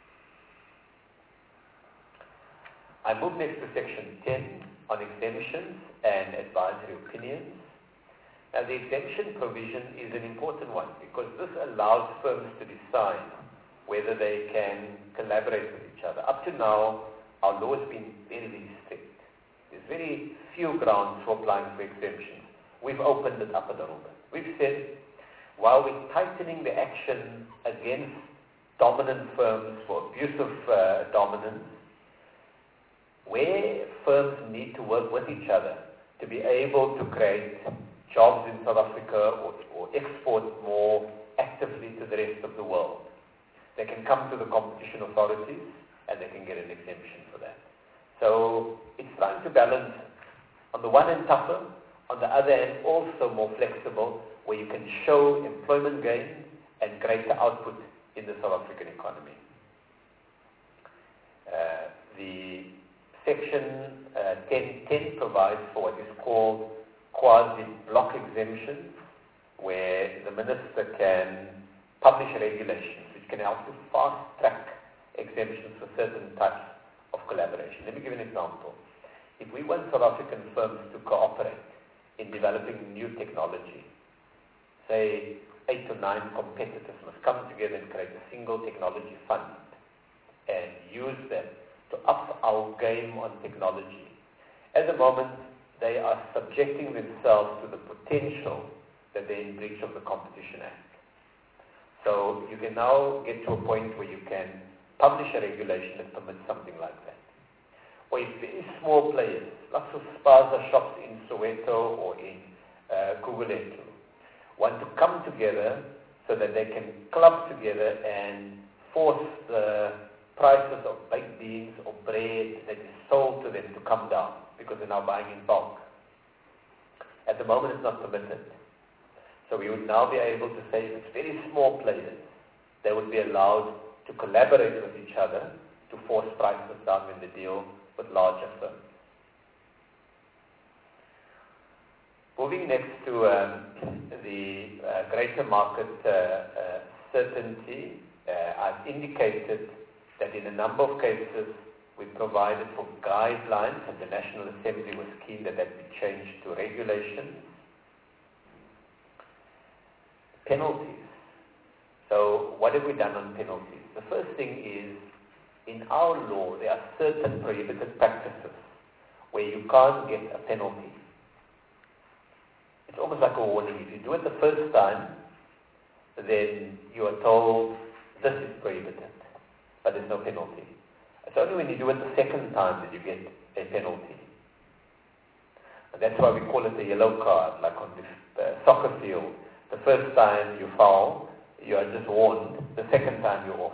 I move next to section 10 on exemptions and advisory opinions. Now the exemption provision is an important one because this allows firms to decide whether they can collaborate with each other. Up to now, our law has been very, very strict. There's very few grounds for applying for exemptions. We've opened it up a little bit. We've said, while we're tightening the action against dominant firms for abusive dominance, where firms need to work with each other to be able to create jobs in South Africa or export more actively to the rest of the world, they can come to the competition authorities and they can get an exemption for that. So it's trying to balance, on the one hand tougher, on the other hand also more flexible, where you can show employment gain and greater output in the South African economy. The Section 1010 provides for what is called quasi-block exemptions, where the minister can publish regulations which can help to fast-track exemptions for certain types of collaboration. Let me give you an example. If we want South African firms to cooperate in developing new technology, say 8 to 9 competitors must come together and create a single technology fund and use that to up our game on technology. At the moment, they are subjecting themselves to the potential that they're in breach of the Competition Act. So you can now get to a point where you can publish a regulation that permits something like that. Or if very small players, lots of spaza shops in Soweto or in Gugulethu, want to come together so that they can club together and force the prices of baked beans or bread that is sold to them to come down because they're now buying in bulk. At the moment, it's not permitted. So we would now be able to say if it's very small players, they would be allowed to collaborate with each other to force prices down when they deal with larger firms. Moving next to the greater market certainty, I've indicated that in a number of cases we provided for guidelines, and the National Assembly was keen that that be changed to regulations. Penalties. So what have we done on penalties? The first thing is, in our law, there are certain prohibited practices where you can't get a penalty. It's almost like a warning. If you do it the first time, then you are told this is prohibited, but there's no penalty. It's only when you do it the second time that you get a penalty. And that's why we call it a yellow card, like on the soccer field. The first time you foul, you are just warned. The second time you're off.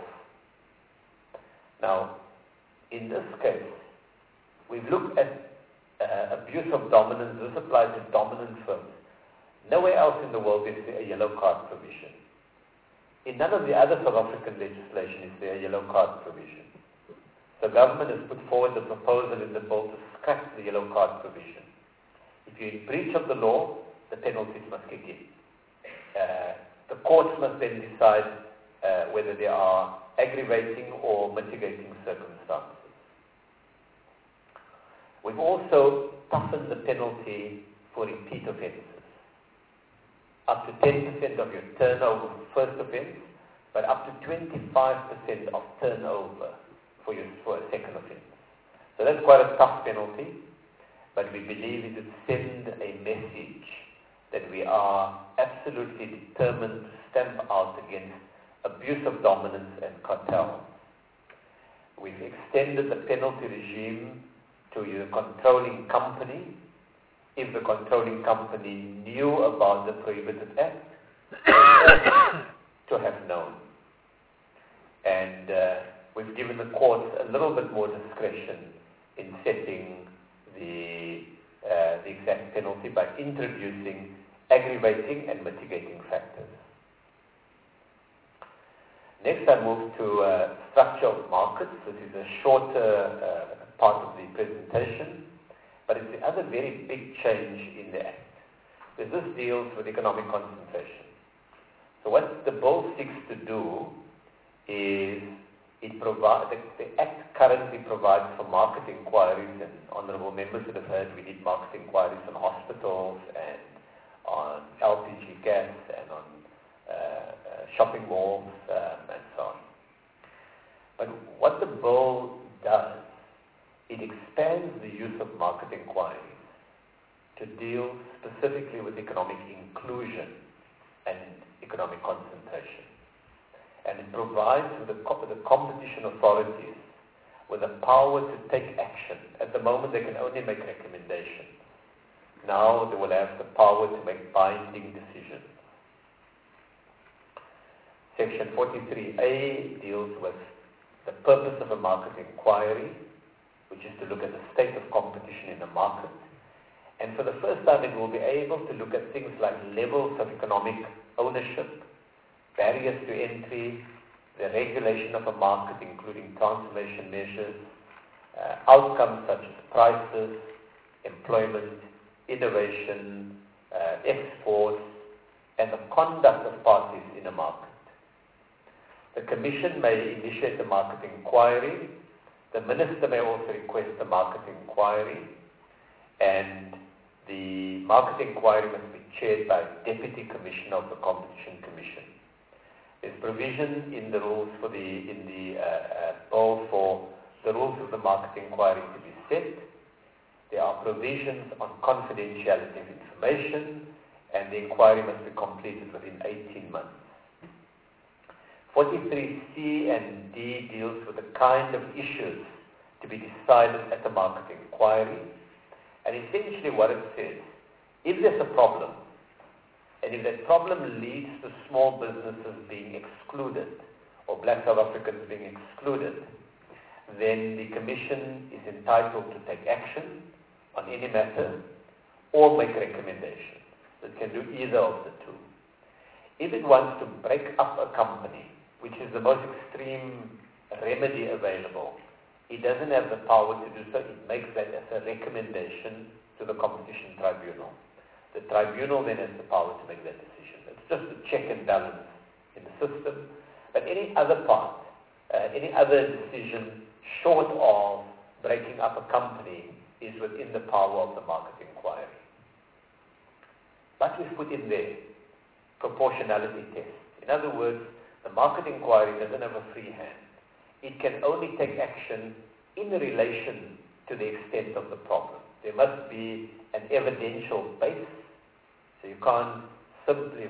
Now, in this case, we've looked at abuse of dominance. This applies to dominant firms. Nowhere else in the world is there a yellow card provision. In none of the other South African legislation is there a yellow card provision. The government has put forward the proposal in the bill to scrap the yellow card provision. If you're in breach of the law, the penalties must kick in. The courts must then decide whether there are aggravating or mitigating circumstances. We've also toughened the penalty for repeat offences. Up to 10% of your turnover for first offence, but up to 25% of turnover for a second offence. So that's quite a tough penalty, but we believe it would send a message that we are absolutely determined to stamp out against abuse of dominance and cartels. We've extended the penalty regime to the controlling company if the controlling company knew about the prohibited act to have known. And we've given the courts a little bit more discretion in setting the exact penalty by introducing aggravating and mitigating factors. Next, I move to structure of markets. This is a shorter part of the presentation, but it's the other very big change in the Act. Because this deals with economic concentration. So what the bill seeks to do is the Act currently provides for market inquiries, and honourable members would have heard we need market inquiries on hospitals and on LPG gas and on shopping malls and so on. But what the bill does, it expands the use of market inquiries to deal specifically with economic inclusion and economic concentration. And it provides the competition authorities with the power to take action. At the moment, they can only make recommendations. Now they will have the power to make binding decisions. Section 43A deals with the purpose of a market inquiry, which is to look at the state of competition in the market. And for the first time, it will be able to look at things like levels of economic ownership, barriers to entry, the regulation of a market, including transformation measures, outcomes such as prices, employment, innovation, exports, and the conduct of parties in a market. The Commission may initiate a market inquiry. The Minister may also request a market inquiry, and the market inquiry must be chaired by a Deputy Commissioner of the Competition Commission. There's provision in the rules for bill for the rules of the market inquiry to be set. There are provisions on confidentiality of information, and the inquiry must be completed within 18 months. 43C and D deals with the kind of issues to be decided at the market inquiry. And essentially what it says, if there's a problem, and if that problem leads to small businesses being excluded, or black South Africans being excluded, then the Commission is entitled to take action on any matter or make recommendations. It can do either of the two. If it wants to break up a company, which is the most extreme remedy available, it doesn't have the power to do so. It makes that as a recommendation to the Competition Tribunal. The tribunal then has the power to make that decision. It's just a check and balance in the system. But any other part, any other decision short of breaking up a company is within the power of the market inquiry. But we've put in there proportionality test. In other words, the market inquiry doesn't have a free hand. It can only take action in relation to the extent of the problem. There must be an evidential base, so you can't simply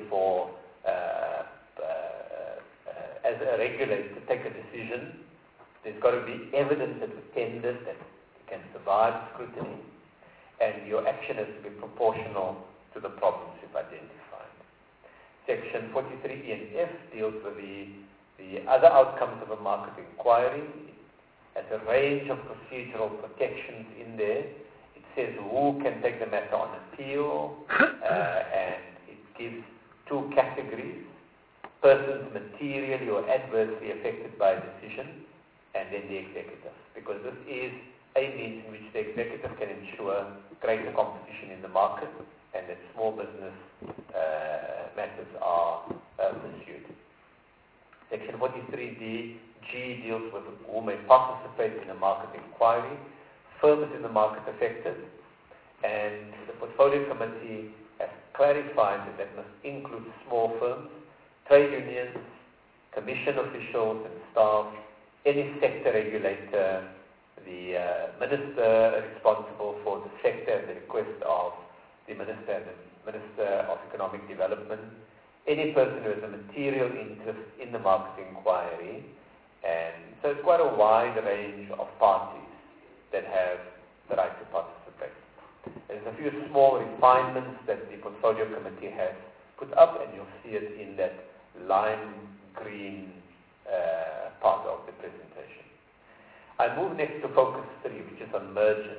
as a regulator take a decision. There's got to be evidence that was tendered that it can survive scrutiny, and your action has to be proportional to the problems you've identified. Section 43E and F deals with the other outcomes of a market inquiry. It has a range of procedural protections in there. It says who can take the matter on appeal, and it gives two categories: persons materially or adversely affected by a decision, and then the executive, because this is a means in which the executive can ensure greater competition in the market and that small business matters are pursued. Section 43G deals with who may participate in a market inquiry, firms in the market affected, and the Portfolio Committee has clarified that that must include small firms, trade unions, commission officials and staff, any sector regulator, the minister responsible for the sector at the request of the Minister and the Minister of Economic Development, any person who has a material interest in the market inquiry. And so it's quite a wide range of parties that have the right to participate. There's a few small refinements that the Portfolio Committee has put up, and you'll see it in that lime green part of the presentation. I move next to Focus 3, which is on mergers.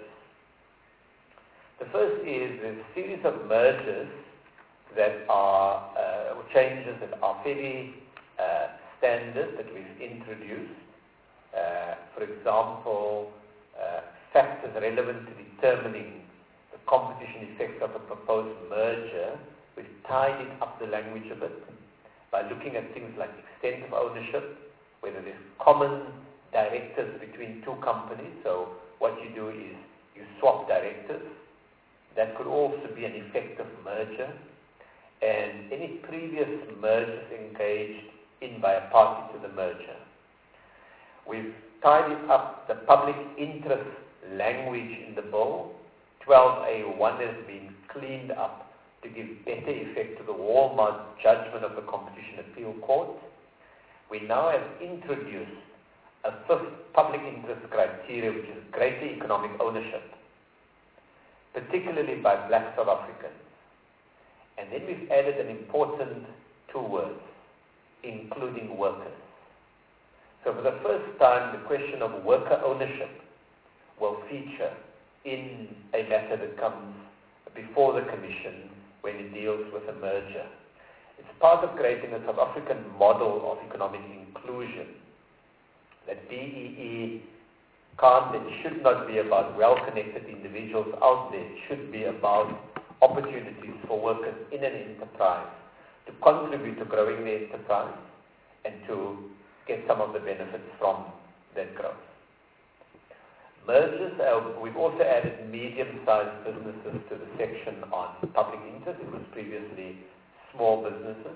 The first is a series of mergers that are changes that are fairly standard that we've introduced. For example, factors relevant to determining the competition effects of a proposed merger. We've tidied up the language a bit by looking at things like extent of ownership, whether there's common directors between two companies. So what you do is you swap directors. That could also be an effective merger. And any previous mergers engaged in by a party to the merger. We've tidied up the public interest language in the bill. 12A1 has been cleaned up to give better effect to the Walmart judgment of the Competition Appeal Court. We now have introduced a fifth public interest criteria, which is greater economic ownership, particularly by black South Africans. And then we've added an important two words, including workers. So for the first time, the question of worker ownership will feature in a matter that comes before the Commission when it deals with a merger. It's part of creating a South African model of economic inclusion, that BEE can't and should not be about well-connected individuals out there. It should be about opportunities for workers in an enterprise to contribute to growing the enterprise and to get some of the benefits from that growth. Mergers, we've also added medium-sized businesses to the section on public interest. It was previously small businesses.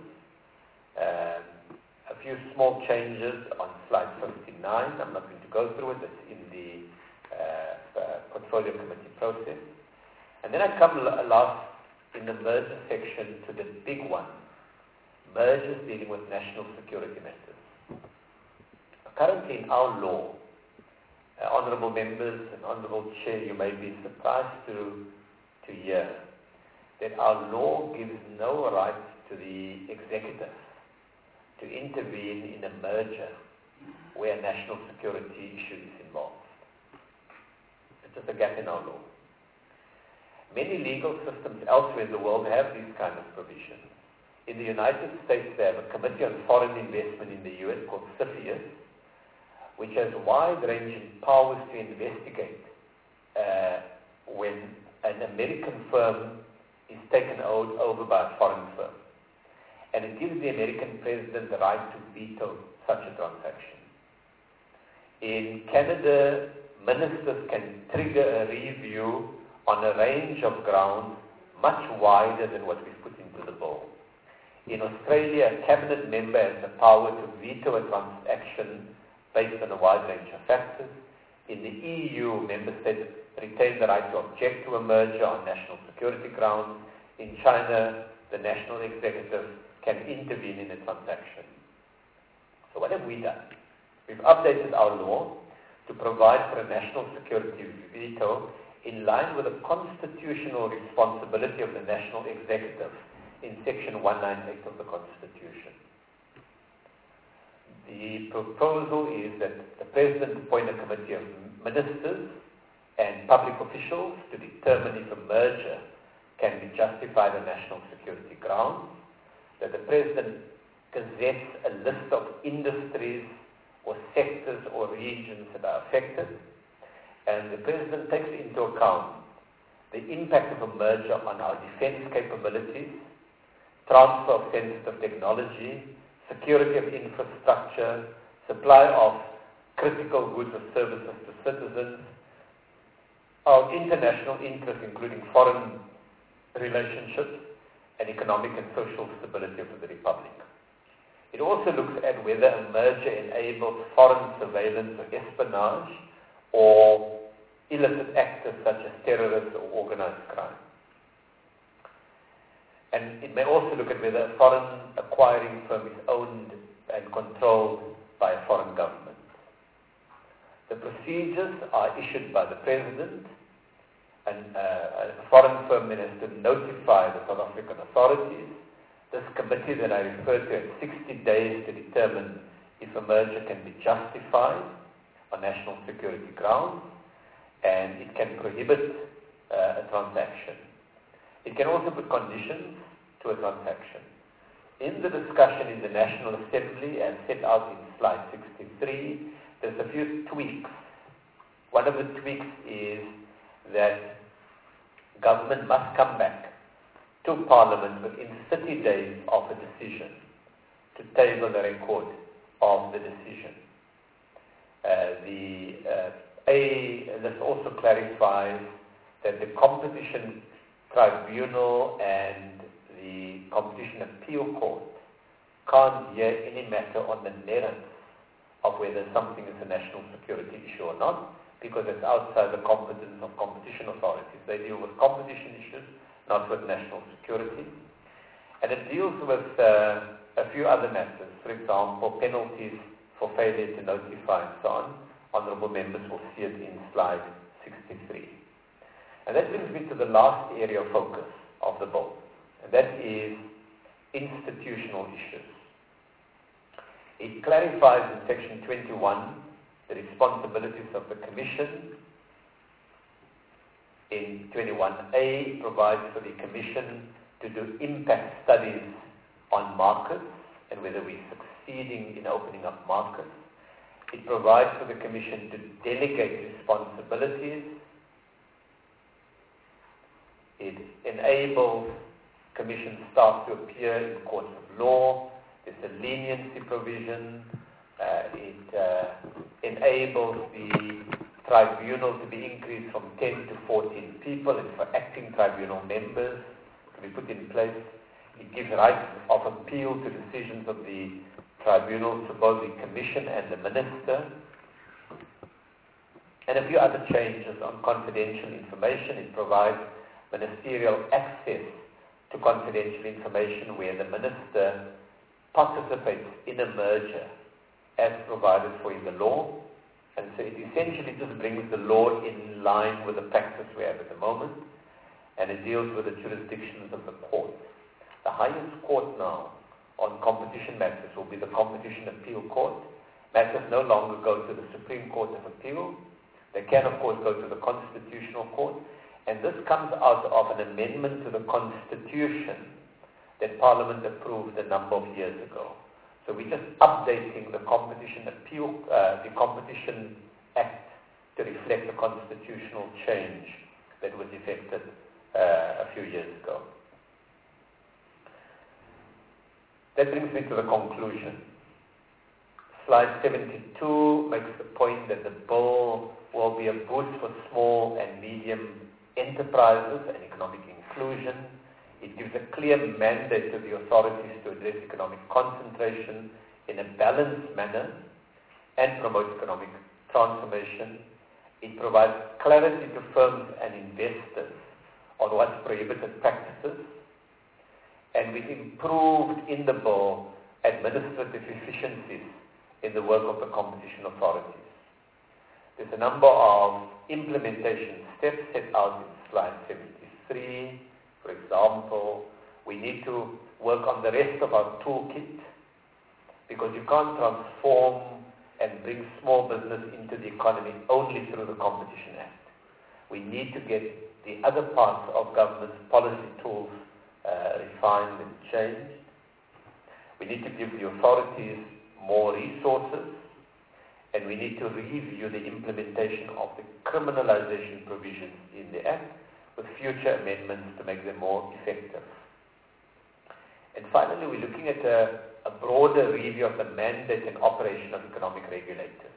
A few small changes on slide 59. I'm not going to go through it. It's in the portfolio committee process. And then I come last in the merger section to the big one, mergers dealing with national security matters. Currently in our law, honourable members and honourable chair, you may be surprised to hear that our law gives no right to the executive to intervene in a merger where national security issue is involved. It's just a gap in our law. Many legal systems elsewhere in the world have these kind of provisions. In the United States, they have a Committee on Foreign Investment in the U.S. called CFIUS, which has wide-ranging powers to investigate when an American firm is taken over by a foreign firm. And it gives the American president the right to veto such a transaction. In Canada, ministers can trigger a review on a range of grounds much wider than what we've put into the bill. In Australia, a cabinet member has the power to veto a transaction based on a wide range of factors. In the EU, member states retain the right to object to a merger on national security grounds. In China, the national executive can intervene in a transaction. So what have we done? We've updated our law to provide for a national security veto in line with the constitutional responsibility of the national executive in section 198 of the Constitution. The proposal is that the President appoint a committee of ministers and public officials to determine if a merger can be justified on national security grounds, that the President gazettes a list of industries or sectors or regions that are affected, and the President takes into account the impact of a merger on our defense capabilities, transfer of sensitive technology, security of infrastructure, supply of critical goods or services to citizens, our international interests, including foreign relationships, and economic and social stability of the Republic. It also looks at whether a merger enables foreign surveillance or espionage or illicit actors such as terrorists or organized crime. And it may also look at whether a foreign acquiring firm is owned and controlled by a foreign government. The procedures are issued by the President, and a foreign firm then has to notify the South African authorities. This committee that I referred to has 60 days to determine if a merger can be justified on national security grounds, and it can prohibit a transaction. It can also put conditions to a transaction. In the discussion in the National Assembly, as set out in slide 63, there's a few tweaks. One of the tweaks is that government must come back to Parliament within 30 days of a decision to table the record of the decision. This also clarifies that the Competition Tribunal and the Competition Appeal Court can't hear any matter on the merits of whether something is a national security issue or not, because it's outside the competence of competition authorities. They deal with competition issues, not with national security. And it deals with a few other matters, for example, penalties for failure to notify and so on. Honourable members will see it in slide 63. And that brings me to the last area of focus of the bill, and that is institutional issues. It clarifies in section 21 the responsibilities of the Commission. In 21A, it provides for the Commission to do impact studies on markets and whether we're succeeding in opening up markets. It provides for the Commission to delegate responsibilities. It enables Commission staff to appear in courts of law. There's a leniency provision. It enables the tribunal to be increased from 10 to 14 people, and for acting tribunal members to be put in place. It gives rights of appeal to decisions of the tribunal to both the Commission and the Minister, and a few other changes on confidential information. It provides ministerial access to confidential information where the Minister participates in a merger as provided for in the law. And so it essentially just brings the law in line with the practice we have at the moment, and it deals with the jurisdictions of the court. The highest court now on competition matters will be the Competition Appeal Court. Matters no longer go to the Supreme Court of Appeal. They can, of course, go to the Constitutional Court. And this comes out of an amendment to the Constitution that Parliament approved a number of years ago. So we're just updating the Competition Act to reflect the constitutional change that was effected a few years ago. That brings me to the conclusion. Slide 72 makes the point that the bill will be a boost for small and medium enterprises and economic inclusion. It gives a clear mandate to the authorities to address economic concentration in a balanced manner and promote economic transformation. It provides clarity to firms and investors on what's prohibited practices. And we've improved in the bill administrative efficiencies in the work of the competition authorities. There's a number of implementation steps set out in slide 73. For example, we need to work on the rest of our toolkit, because you can't transform and bring small business into the economy only through the Competition Act. We need to get the other parts of government's policy tools refined and changed. We need to give the authorities more resources, and we need to review the implementation of the criminalization provisions in the Act with future amendments to make them more effective. And finally, we're looking at a broader review of the mandate and operation of economic regulators.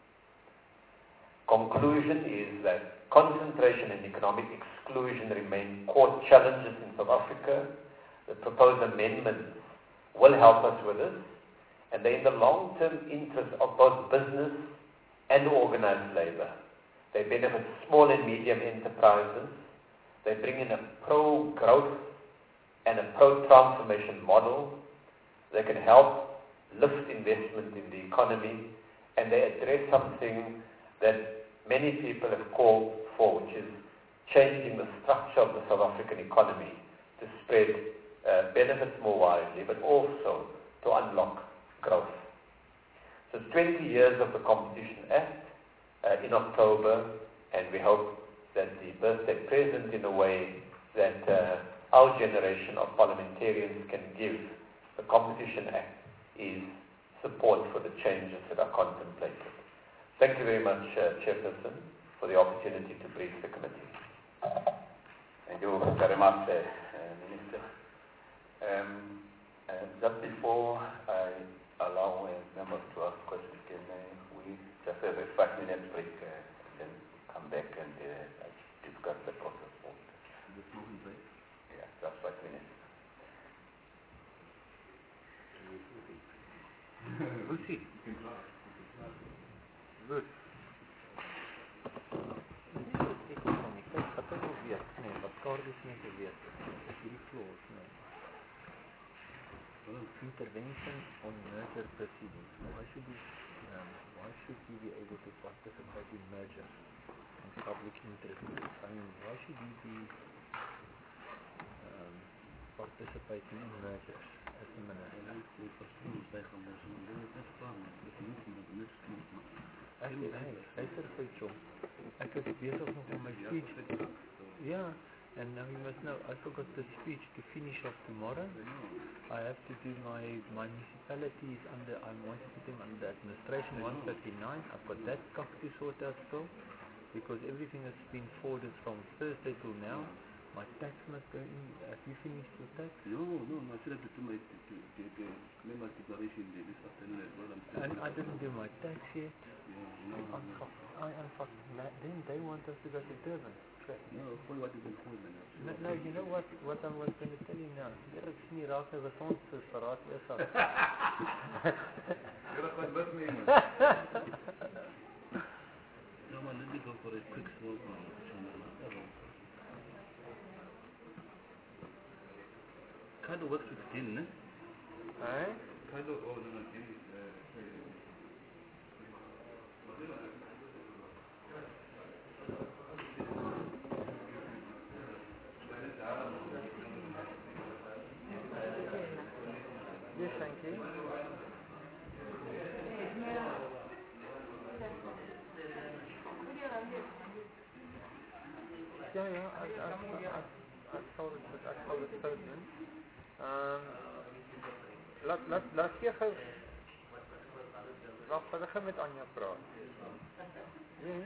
Conclusion is that concentration and economic exclusion remain core challenges in South Africa. The proposed amendments will help us with this, and they're in the long-term interest of both business and organized labor. They benefit small and medium enterprises. They bring in a pro-growth and a pro-transformation model. They can help lift investment in the economy, and they address something that many people have called for, which is changing the structure of the South African economy to spread benefits more widely, but also to unlock growth. So it's 20 years of the Competition Act in October, and we hope that the birthday present in a way that our generation of parliamentarians can give the Competition Act is support for the changes that are contemplated. Thank you very much, Chairperson, for the opportunity to brief the committee.
Thank you very much, Minister. Just before I allow members to ask questions, can we just have a 5-minute break and then come back and discuss the process forward? Yeah, just 5 minutes.
We'll see. Goed. Ek kan nie, kyk, wat hy wil weet, nee, wat Cardis net wil weet, is hierdie clause, nee. Intervention on merger proceedings. Why should he be able to participate in mergers and public interest? I mean, why should he be participating in mergers as the minister? Hy sê vir jou, ek is besig nog om my speech. Yeah, and now you must know, I forgot the speech to finish off tomorrow. I have to do my municipality is under, I want to put them under administration 139. I've got that cock to sort out still, because everything has been forwarded from Thursday till now. My tax must go in. Have you finished your tax?
No, I still have to do my member declaration this afternoon as well.
And I didn't do my tax yet. I am fucking mad. Then they want us to go to Durban.
No, what is in
No, you know what I was going to tell you now? Hier is nie raak as ons is verraad eers af.
You're not with me. No, man, let me go for a quick smoke, man. Kado works with Gin, ne?
Hey?
Kado, oh, no, Gin is...
Yes, thank you. Yeah, I told it person. Laat jy gou wag, wat gaan met Anja praat? Ja.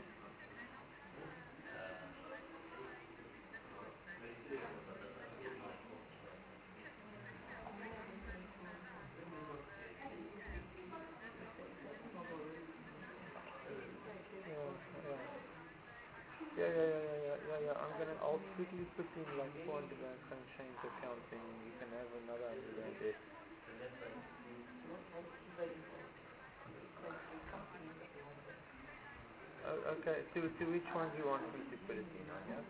Yeah. I'll quickly put in like 400 rand and change the accounting. You can have another 100 rand there. Okay, to which one do you want me to put it in on, yeah?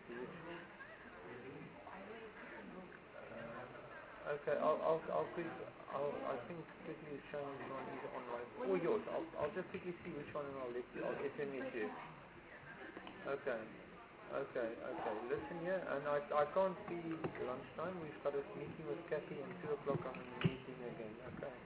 Okay, I think quickly show which one is online. Or yours. I'll just quickly see which one and I'll SMS you. Okay. Listen here, and I can't be lunchtime. We've got a meeting with Kathy and 2 o'clock I'm in the meeting again. Okay.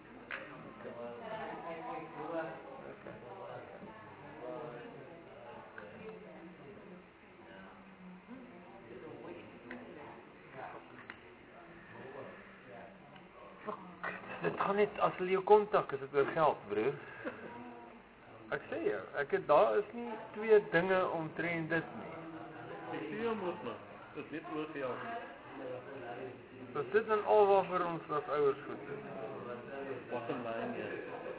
Dit gaan net as hulle jou kontak, is dit oor geld, broer. Ek sê jou, daar is nie 2 dinge omtrent dit nie.
Ek sê jou mos maar, dit is net oor geld.
Dus dit dan al wat vir ons as ouers goed is.
Bottom line, ja.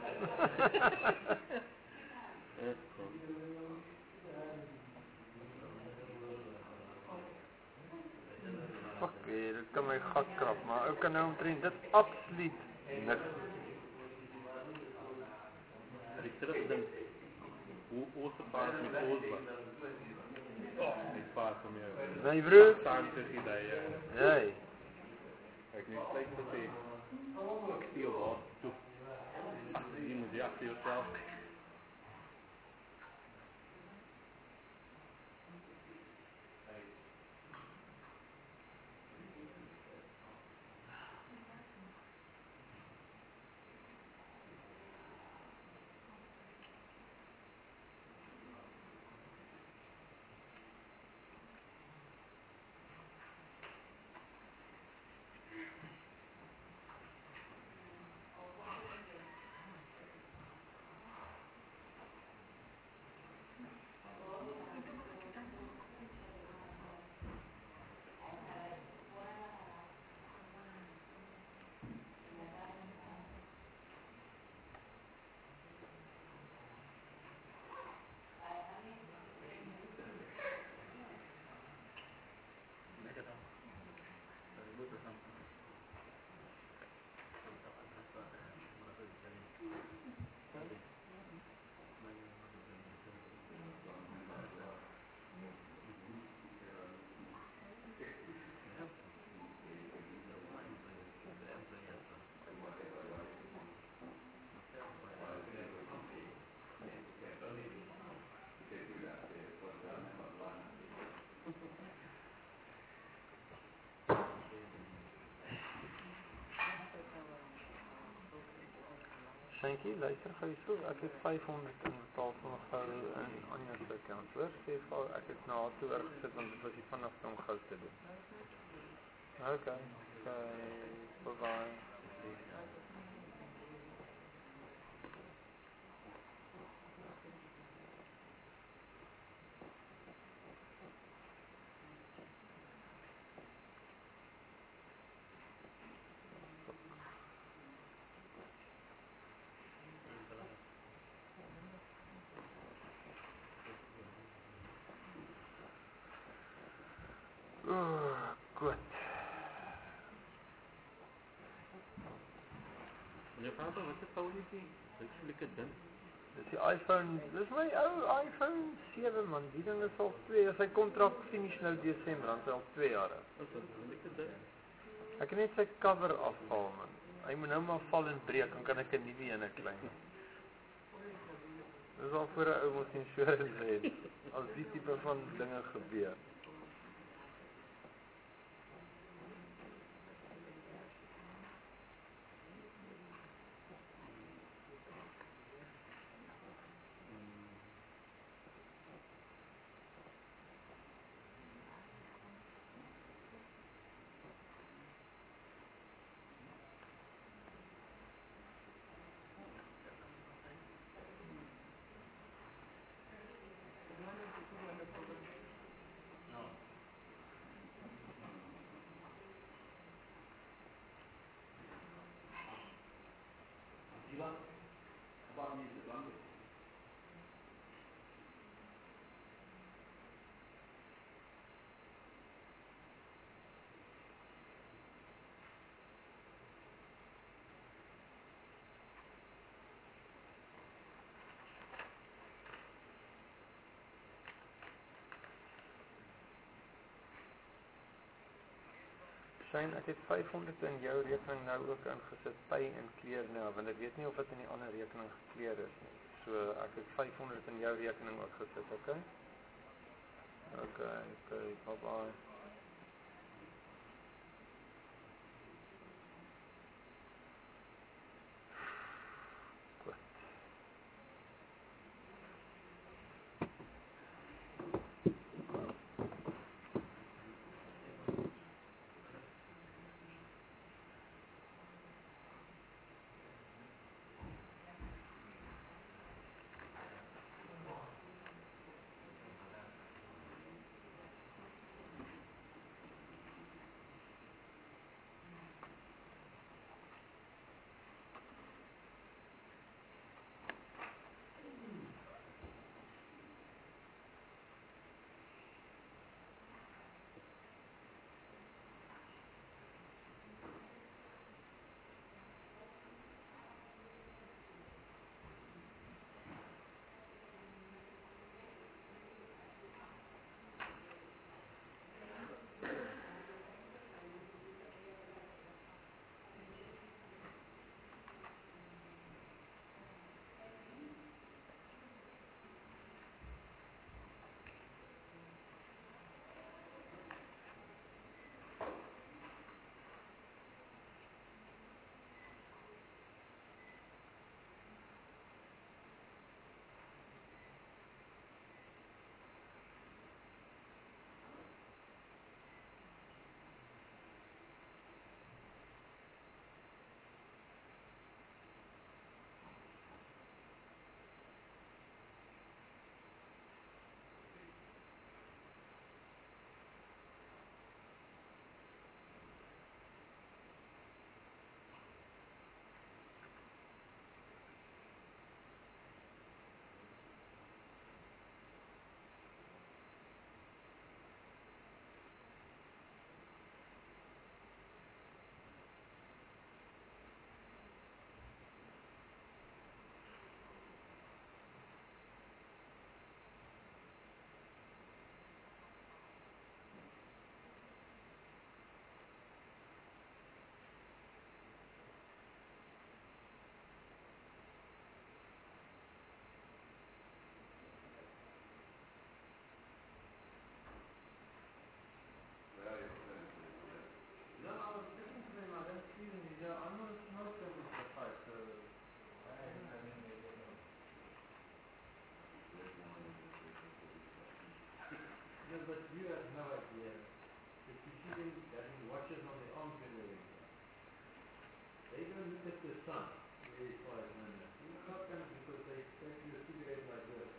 Fuck, dit kan my gat krap, maar ou kan nou omtrent dit absoluut niks.
Die terugdink, hoe ons gepaard met ons was. Die paard van jou.
Nee, broer.
Staan tussen die,
Nee.
Ek nie sluit te sê, ek steel wat toe. Jy moet die achter jouself.
Shanky, luister gou so, ek het 500 in betaal vir mevrou in Anja se account, hoor. Sê vir haar, ek het na haar toe oorgesit, want dit was die vinnigste om gou te doen. Okay, bye-bye. Goed.
En jou vader, wat is foutjie? Dit is lekker dun.
Dis die iPhone, dis my ou iPhone 7 man, die ding is al 2, sy kontrak finish nou Desember, dan is hy al 2 jaar.
Wat is lekker dun?
Ek kan net sy cover afhaal man. Hy moet nou maar val en breek, dan kan ek 'n nuwe ene kry. Dis al voor 'n ou mos insurance het, as die tipe van dinge gebeur. Shane, ek het 500 in jou rekening nou ook ingesit, pay en klere nou, want ek weet nie of dit in die ander rekening gekleer is nie. So ek het 500 in jou rekening ook gesit, okay? Okay, bye bye. the sun, very quiet manner. It's not going to, because they expect you a cigarette like this.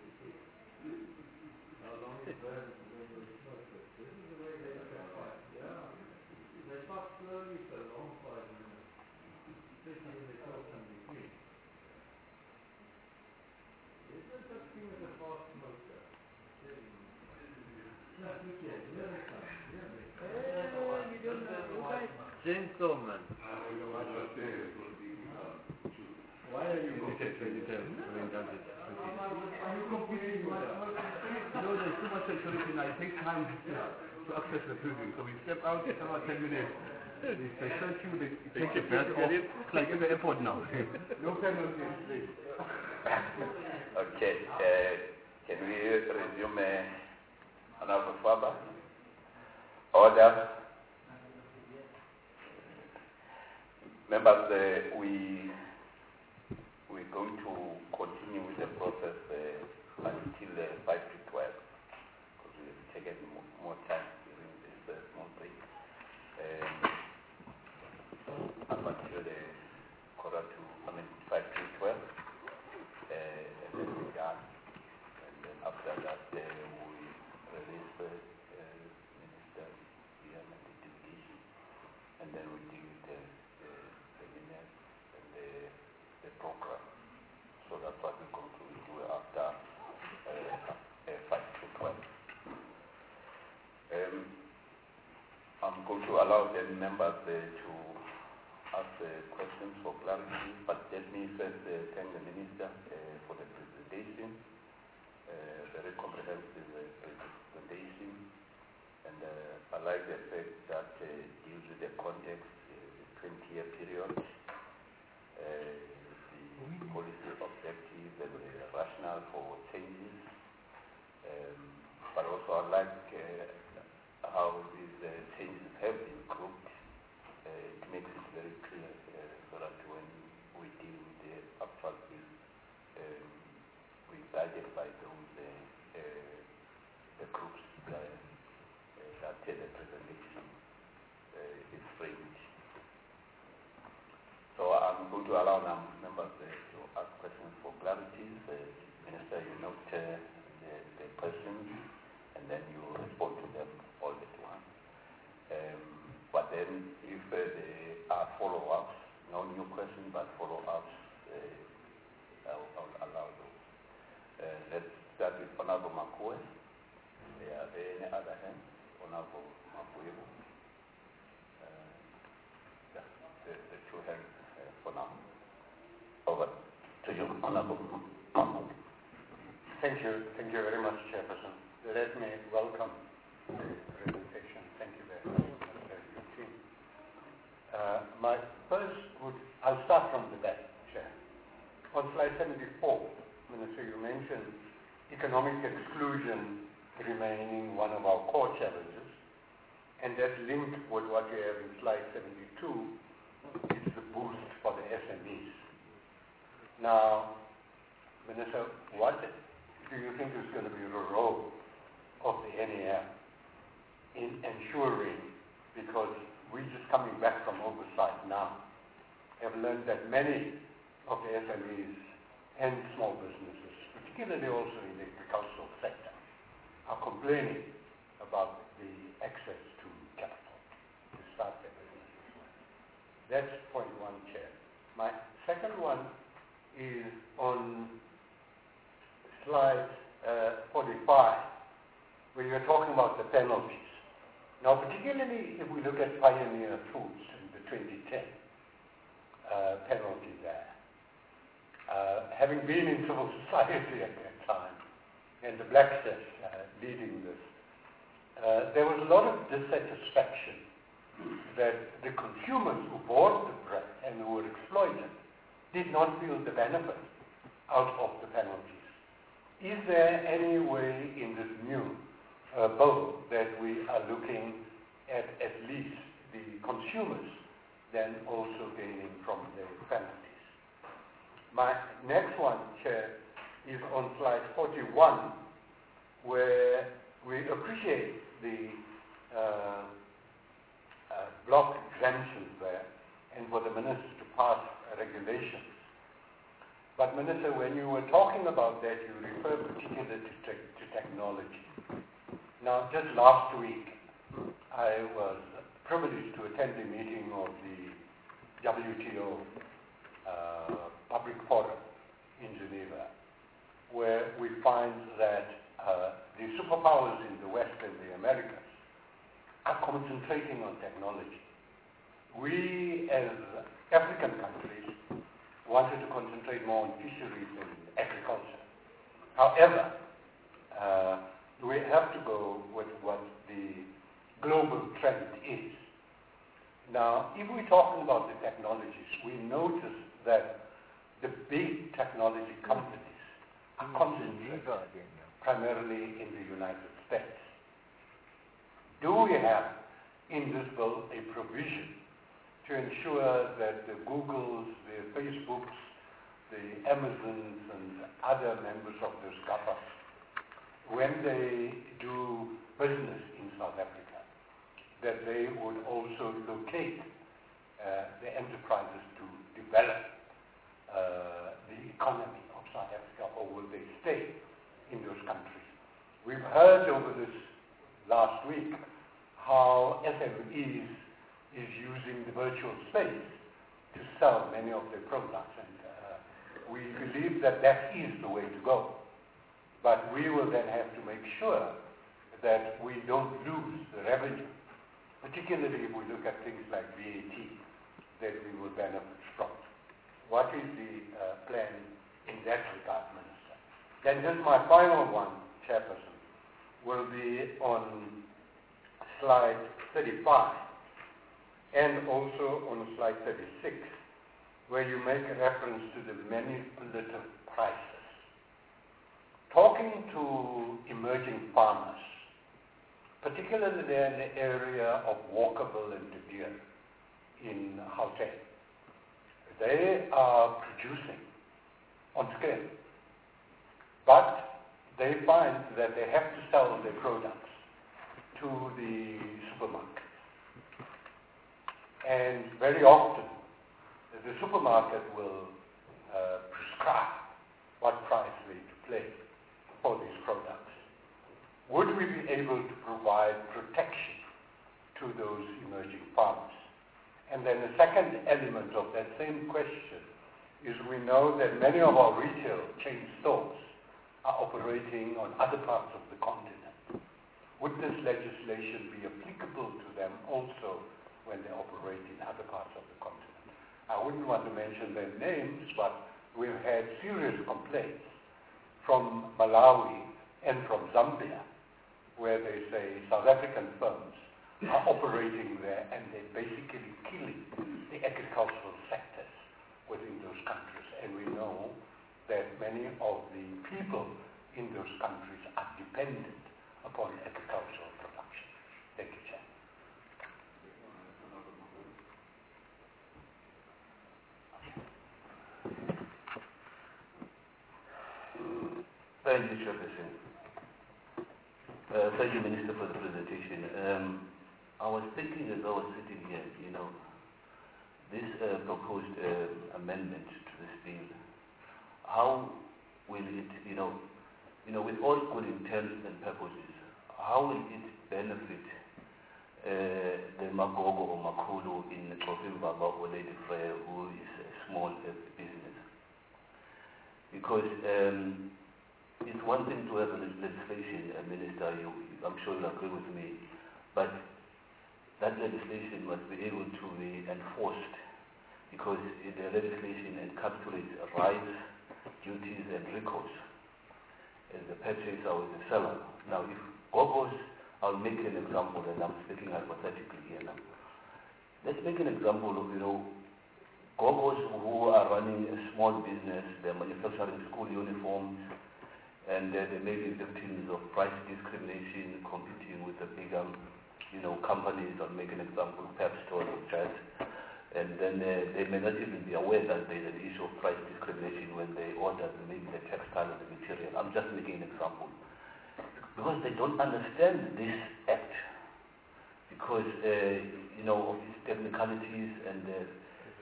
How long it burns when they smoke it. This is the way they look at fire. Yeah. They puff slowly for a long 5 minutes. Especially when they talk in between. There's no such thing as a fast smoker. No, look here. Here they come. You don't know. You guys, gentlemen. Why are you vegetarian? Are you competing with us?
No, there's too much security now. It takes time to access the building. So we step out, it's about 10 minutes. They search you, they take your belt off. It's like in the airport now. No penalties, please.
Okay, can we resume Honorable Faber? Order. Members, we're going to continue with the process until 5 to 12, because we've taken more time during this small break. Up until the 5 to 12, and then we're done. And then after that, we release Minister and the deputies, and then we deal with the minutes and the program. So that's what we're going to do after 5 to 12. I'm going to allow the members to ask questions for clarity, but let me first thank the Minister for the presentation, very comprehensive presentation, and I like the fact that it deals with the context, the 20-year period, the policy objectives and the rationale for changes, but also I like how these changes have been grouped. It makes it very clear so that when we deal with the actual bills, we guided by those the groups that the presentation is framed. So I'm going to allow now members to ask questions for clarity. Minister, you note the questions and then you respond to them all at once. But then if there are follow-ups, no new questions but follow-ups, I'll allow those. Let's start with Honorable Makwe. Are there any other hands? Honorable Makwe. The two hands for now. Over to you, Honorable Makwe.
Thank you very much, Chairperson. Let me welcome the presentation. Thank you very much, Mr. Eugene. My first I'll start from the back, Chair. On slide 74, Minister, you mentioned economic exclusion remaining one of our core challenges, and that's linked with what you have in slide 72, is the boost for the SMEs. Now, Minister, what do you think is going to be the role of the NEF in ensuring, because we're just coming back from oversight now, have learned that many of the SMEs and small businesses, particularly also in the agricultural sector, are complaining about the access to capital to start their businesses with. That's point one, Chair. My second one is on slide 45, where you're talking about the penalties. Now, particularly if we look at Pioneer Foods in the 2010 penalty there, having been in civil society at that time, and the Blackstone leading this, there was a lot of dissatisfaction that the consumers who bought the bread and who were exploited did not feel the benefit out of the penalties. Is there any way in this new bill that we are looking at least the consumers then also gaining from the penalties? My next one, Chair, is on slide 41, where we appreciate the block exemptions there, and for the Minister to pass regulations. But Minister, when you were talking about that, you referred particularly to technology. Now, just last week, I was privileged to attend a meeting of the WTO Public Forum in Geneva, where we find that the superpowers in the West and the Americas are concentrating on technology. We, as African countries, wanted to concentrate more on fisheries and agriculture. However, we have to go with what the global trend is. Now, if we're talking about the technologies, we notice that the big technology companies are concentrated primarily in the United States. Do we have in this bill a provision to ensure that the Googles, the Facebooks, the Amazons and other members of those GAFAs, when they do business in South Africa, that they would also locate the enterprises to develop the economy of South Africa, or will they stay in those countries? We've heard over this last week how SMEs is using the virtual space to sell many of their products, and we believe that that is the way to go. But we will then have to make sure that we don't lose the revenue, particularly if we look at things like VAT, that we will benefit from. What is the plan in that regard, Minister? Then just my final one, Chairperson, will be on slide 35 and also on slide 36, where you make a reference to the manipulative prices. Talking to emerging farmers, particularly there in the area of Walkerville and De Beer in Gauteng, they are producing on scale, but they find that they have to sell their products to the supermarket. And very often, the supermarket will prescribe what price rate to play for these products. Would we be able to provide protection to those emerging farmers? And then the second element of that same question is we know that many of our retail chain stores are operating on other parts of the continent. Would this legislation be applicable to them also when they operate in other parts of the continent? I wouldn't want to mention their names, but we've had serious complaints from Malawi and from Zambia, where they say South African firms are operating there and they're basically killing the agricultural sectors within those countries. And we know that many of the people in those countries are dependent upon agricultural production. Thank you, Chair.
Thank you, Chairperson. Thank you, Minister, for the presentation. I was thinking as I was sitting here, this proposed amendment to this bill, how will it, with all good intents and purposes, how will it benefit the Magogo or Makulu in Baba or Lady Freya, who is a small business? Because it's one thing to have a legislation, Minister, I'm sure you'll agree with me, but that legislation must be able to be enforced, because the legislation encapsulates rights, duties, and recourse as the purchaser or the seller. Now, if Gogos, I'll make an example, and I'm speaking hypothetically here now. Let's make an example of, Gogos who are running a small business, they're manufacturing school uniforms, and they may be victims of price discrimination, competing with the bigger, companies. I'll make an example, Pep Stores or Jet, and then they may not even be aware that there's an issue of price discrimination when they order maybe the textile or the material. I'm just making an example. Because they don't understand this act, because, of its technicalities, and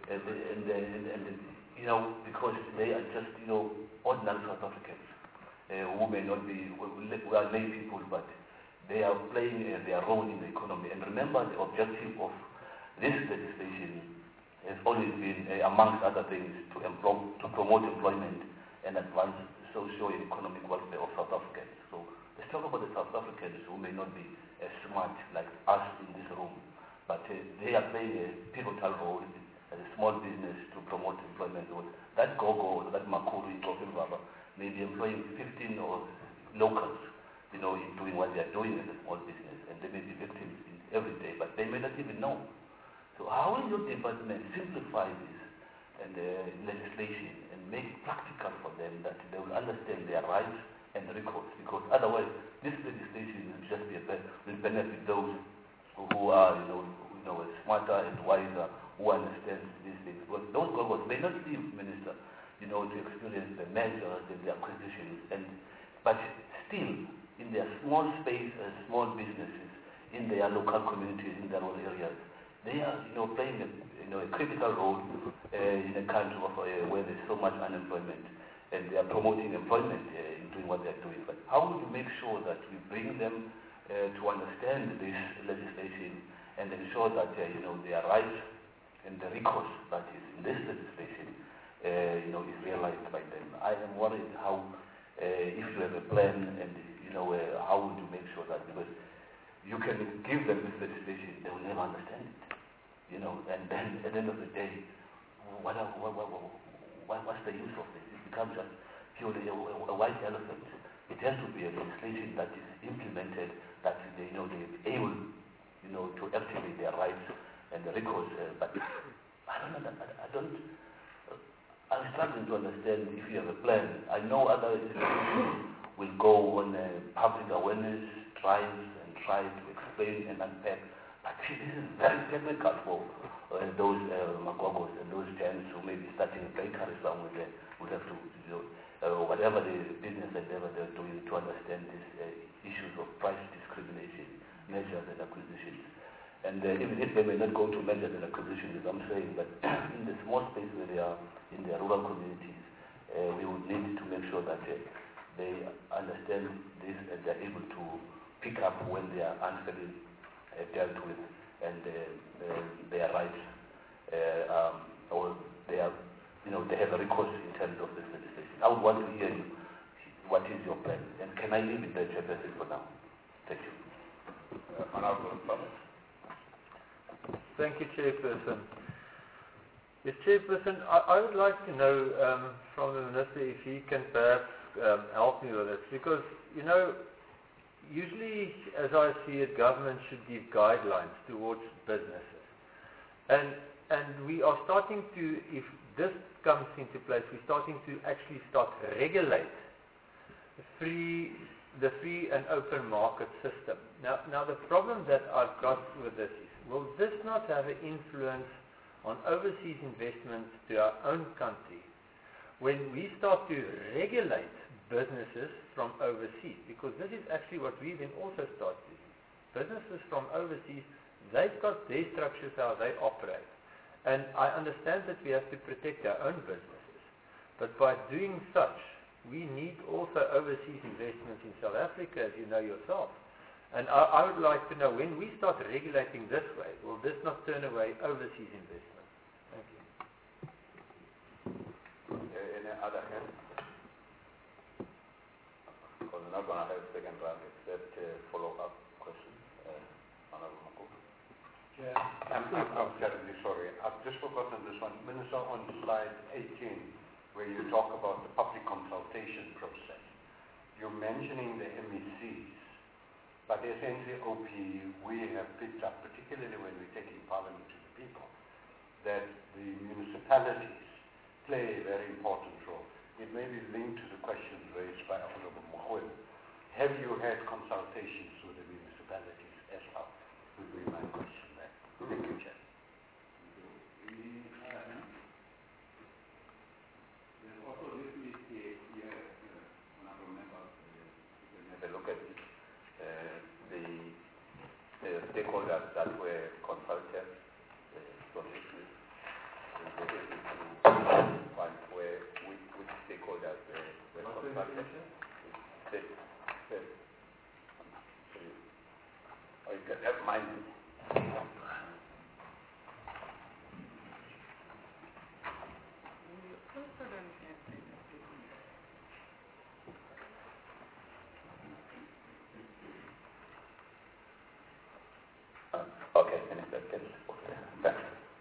because they are just, ordinary South Africans who may not be, we are lay people, but they are playing their role in the economy. And remember, the objective of this legislation has always been, amongst other things, to promote employment and advance socio-economic welfare of South Africans. So let's talk about the South Africans who may not be as smart like us in this room, but they are playing a pivotal role as a small business to promote employment. That Gogo, that Makuru in Baba, may be employing 15 or locals, in doing what they are doing as a small business, and they may be victims every day, but they may not even know. So how will your department simplify this and legislation and make it practical for them that they will understand their rights and recourse? Because otherwise, this legislation will just will benefit those who are, smarter and wiser, who understand these things. Because those Gogos may not live, Minister, to experience the mergers and the acquisitions, but still, in their small space as small businesses, in their local communities, in their own areas, they are, playing a critical role in a country where there's so much unemployment, and they are promoting employment in doing what they're doing. But how would you make sure that we bring them to understand this legislation and ensure that their rights and the recourse that is in this legislation is realized by them? I am worried how, if you have a plan, and how would you make sure that, because you can give them this legislation, they will never understand it, and then at the end of the day, what's the use of this? It becomes just purely a white elephant. It has to be a legislation that is implemented, that they're able, to activate their rights and the recourse. But I'm struggling to understand if you have a plan. I know other institutions will go on public awareness drives and try to explain and unpack. But this is very technical for those Magogos and those gents who may be starting a bakery somewhere. They would have to, whatever the business endeavor they're doing, to understand these issues of price discrimination, mergers and acquisitions. And even if they may not go to mergers and acquisitions, as I'm saying, but in the small space where they are, in their rural communities, we would need to make sure that they understand this and they're able to pick up when they are unfairly dealt with, and their rights, or they are, they have a recourse in terms of this legislation. I would want to hear you. What is your plan? And can I leave it there, Chairperson, for now? Thank you. Honorable Thomas.
Thank you, Chairperson. Yes, Chairperson, I would like to know from the Minister if he can perhaps help me with this, because, usually, as I see it, government should give guidelines towards businesses. And we are starting to, if this comes into place, we're starting to actually start regulate the free and open market system. Now the problem that I've got with this is, will this not have an influence on overseas investments to our own country when we start to regulate businesses from overseas? Because this is actually what we then also start doing. Businesses from overseas, they've got their structures, how they operate. And I understand that we have to protect our own businesses. But by doing such, we need also overseas investments in South Africa, as you know yourself. And I would like to know, when we start regulating this way, will this not turn away overseas investments? Thank you.
Any other hands? Because we're not going to have a second round except follow-up questions. Honorable Makuru.
Yeah, I'm terribly sorry. I've just forgotten this one. Minister, on slide 18, where you talk about the public consultation process, you're mentioning the MECs, but essentially OP, we have picked up, particularly when we're taking Parliament to the people, that the municipalities play a very important role. It may be linked to the questions raised by Honorable Mogoeng. Have you had consultations with the municipalities as well? Would be my question there. Thank you, Chair.
Also, this is here, honorable members, you can have a look at it. The stakeholders that were consulted, Or you can have mine. Okay, thanks.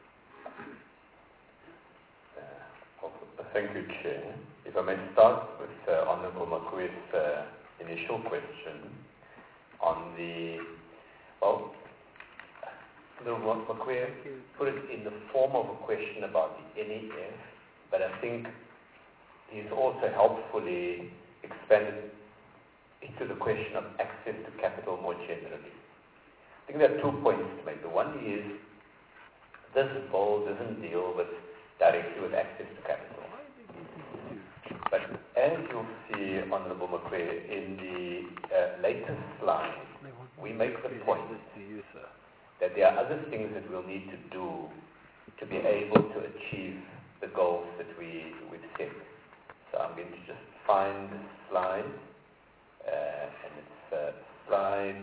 Thank you, Chair. If I may start with Honourable Makwe's initial question on the, well, Honourable Makwe put it in the form of a question about the NEF, but I think he's also helpfully expanded into the question of access to capital more generally. I think there are 2 points to make. The one is, this bill doesn't deal directly with access to capital. But as you'll see, Honourable Makwe, in the latest slide, we make the point that there are other things that we'll need to do to be able to achieve the goals that we've set. So I'm going to just find the slide, and it's slide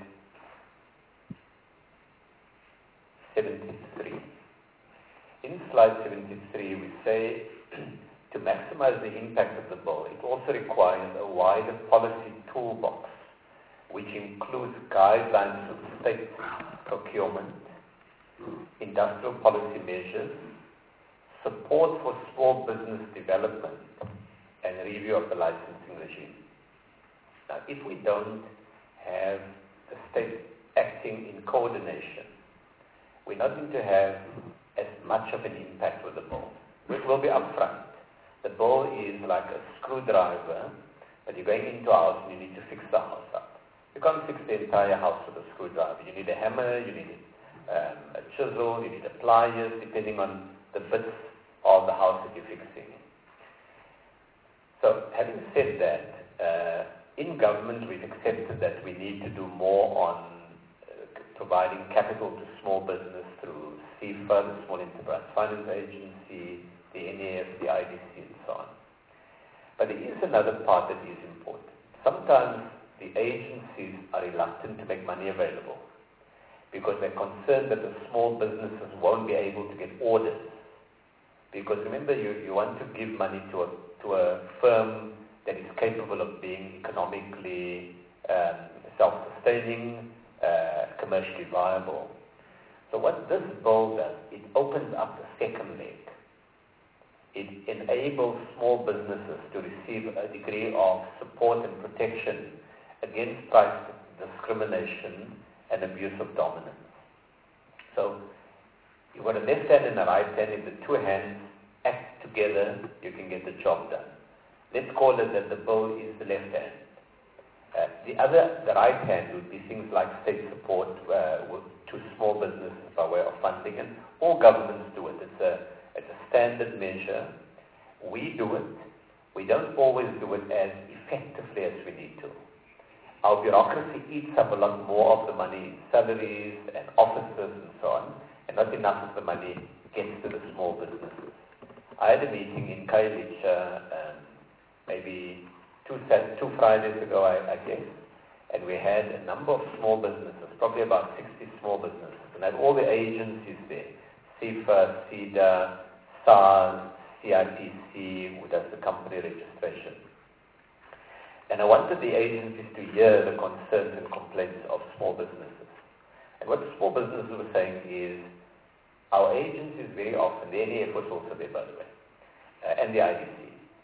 73. In slide 73, we say, to maximize the impact of the bill, it also requires a wider policy toolbox, which includes guidelines for state procurement, industrial policy measures, support for small business development, and review of the licensing regime. Now, if we don't have the state acting in coordination, we're not going to have as much of an impact with the bill. It will be upfront. The bill is like a screwdriver, but you're going into a house and you need to fix the house up. You can't fix the entire house with a screwdriver. You need a hammer, you need a chisel, you need pliers, depending on the bits of the house that you're fixing. So, having said that, in government we've accepted that we need to do more on providing capital to small business through SEFA, the Small Enterprise Finance Agency, the NEF, the IDC, and so on. But there is another part that is important. Sometimes the agencies are reluctant to make money available because they're concerned that the small businesses won't be able to get orders. Because remember, you want to give money to a firm that is capable of being economically self-sustaining, commercially viable. So what this bill does, it opens up the second leg. It enables small businesses to receive a degree of support and protection against price discrimination and abuse of dominance. So you've got a left hand and a right hand. If the two hands act together, you can get the job done. Let's call it that the bill is the left hand. The right hand would be things like state support to small businesses by way of funding, and all governments do it. It's a standard measure. We do it. We don't always do it as effectively as we need to. Our bureaucracy eats up a lot more of the money in salaries and offices and so on, and not enough of the money gets to the small businesses. I had a meeting in Khayelitsha maybe two Fridays ago, I guess, and we had a number of small businesses, probably about 60 small businesses, and had all the agencies there, SEFA, SEDA, SARS, CIPC, who does the company registration. And I wanted the agencies to hear the concerns and complaints of small businesses. And what the small businesses were saying is, our agencies very often, the NEF was also there, by the way, and the IDC.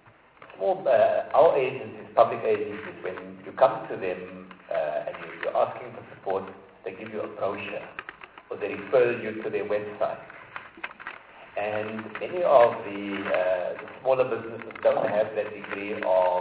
Our agencies, public agencies, when you come to them and you're asking for support, they give you a brochure or they refer you to their website. And many of the smaller businesses don't have that degree of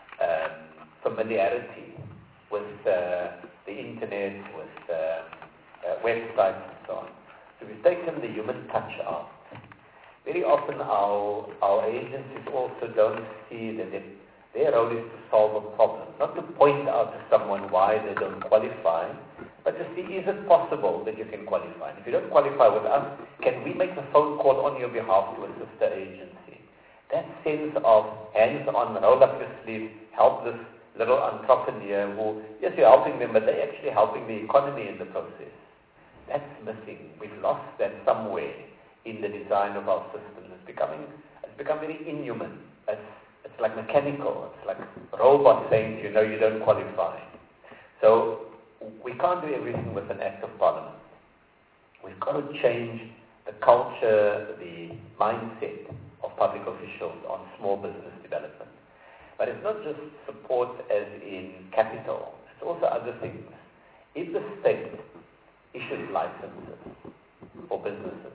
familiarity with the internet, with websites and so on. So we've taken the human touch out. Very often our agencies also don't see that their role is to solve a problem, not to point out to someone why they don't qualify, but to see, is it possible that you can qualify? And if you don't qualify with us, can we make a phone call on your behalf to a sister agency? That sense of hands-on, roll up your sleeves,
help this little entrepreneur who, yes, you're helping them, but they're actually helping the economy in the process. That's missing. We've lost that somewhere in the design of our systems. It's become very inhuman. It's like mechanical. It's like robots saying, you know, you don't qualify. So we can't do everything with an act of parliament. We've got to change the culture, the mindset of public officials on small business development. But it's not just support as in capital. It's also other things. If the state issues licenses for businesses,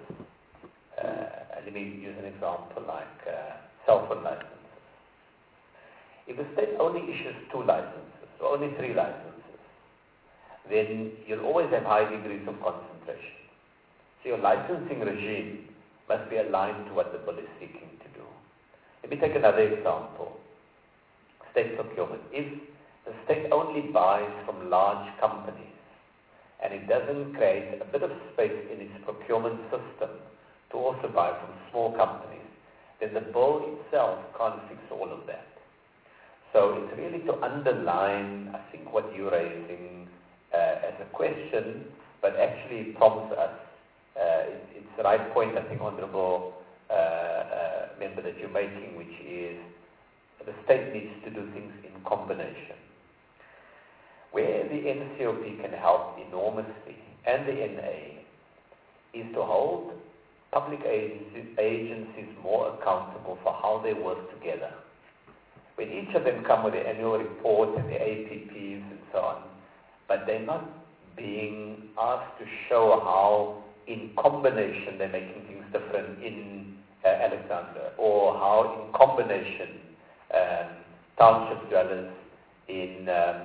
let me use an example like cell phone licenses. If the state only issues 2 licenses or only 3 licenses, then you'll always have high degrees of concentration. So your licensing regime must be aligned to what the bill is seeking to do. Let me take another example. State procurement. If the state only buys from large companies and it doesn't create a bit of space in its procurement system to also buy from small companies, then the bill itself can't fix all of that. So it's really to underline, I think, what you're raising as a question, but actually prompts us. It's the right point, I think, Honourable Member, that you're making, which is the state needs to do things in combination. Where the NCOP can help enormously, and the NA, is to hold public agencies more accountable for how they work together. When each of them come with their annual report and their APPs and so on, but they're not being asked to show how in combination they're making things different in Alexandra, or how in combination township dwellers in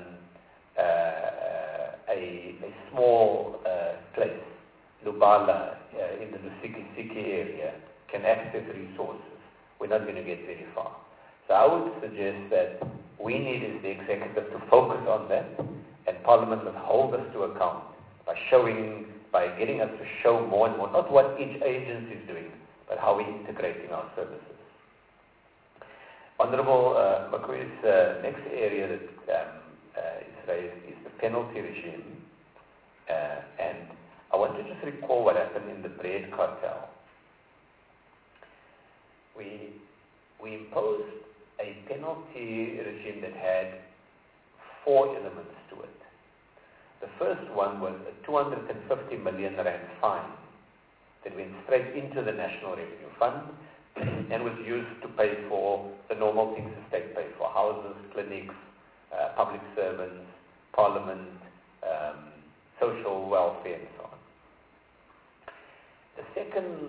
a small place, Lubala, in the Lusiki area, can access resources. We're not going to get very far. So I would suggest that we need, as the executive, to focus on that, and Parliament must hold us to account by getting us to show more and more, not what each agency is doing, but how we're integrating our services. Honourable Makui's next area that is raised is the penalty regime, and I want to just recall what happened in the bread cartel. We imposed a penalty regime that had 4 elements to it. The first one was a 250 million rand fine that went straight into the National Revenue Fund and was used to pay for the normal things the state pays for: houses, clinics, public servants, parliament, social welfare, and so on. The second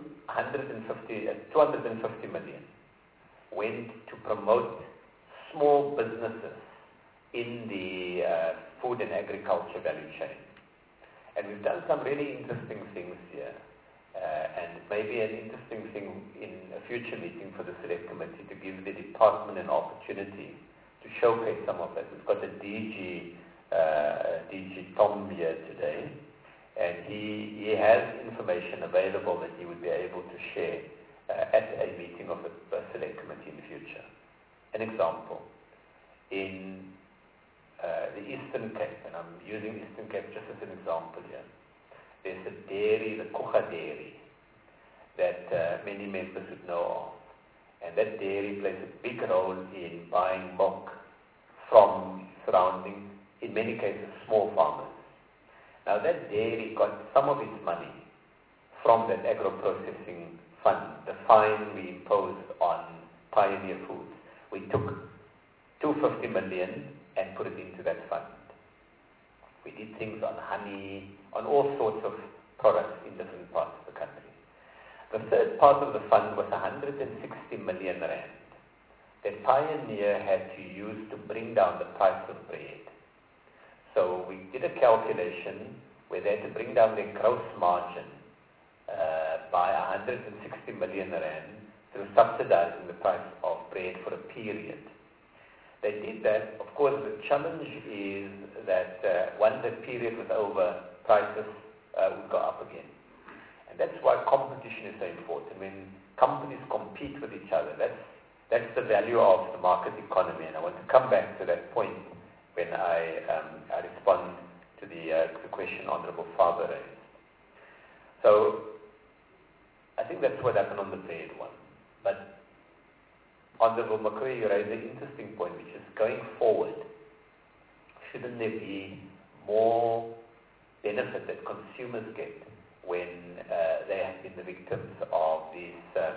250 million went to promote small businesses in the food and agriculture value chain. And we've done some really interesting things here. And maybe an interesting thing in a future meeting for the Select Committee to give the department an opportunity to showcase some of that. We've got a DG Tom here today, and he has information available that he would be able to share at a meeting of the Select Committee in the future. An example, in the Eastern Cape, and I'm using Eastern Cape just as an example here, there's a dairy, the Kucha Dairy, that many members would know of. And that dairy plays a big role in buying milk from surrounding, in many cases, small farmers. Now that dairy got some of its money from that agro-processing fund, the fine we imposed on Pioneer Foods. We took 250 million and put it into that fund. We did things on honey, on all sorts of products in different parts of the country. The third part of the fund was 160 million rand that Pioneer had to use to bring down the price of bread. So we did a calculation where they had to bring down their gross margin by 160 million rand through subsidizing the price of bread for a period. They did that. Of course, the challenge is that once that period was over, prices would go up again. And that's why competition is so important. When companies compete with each other, that's That's the value of the market economy, and I want to come back to that point when I respond to the question Honorable Faber raised. So, I think that's what happened on the trade one. But Honorable Macquarie, you raised an interesting point, which is going forward, shouldn't there be more benefit that consumers get when they have been the victims of these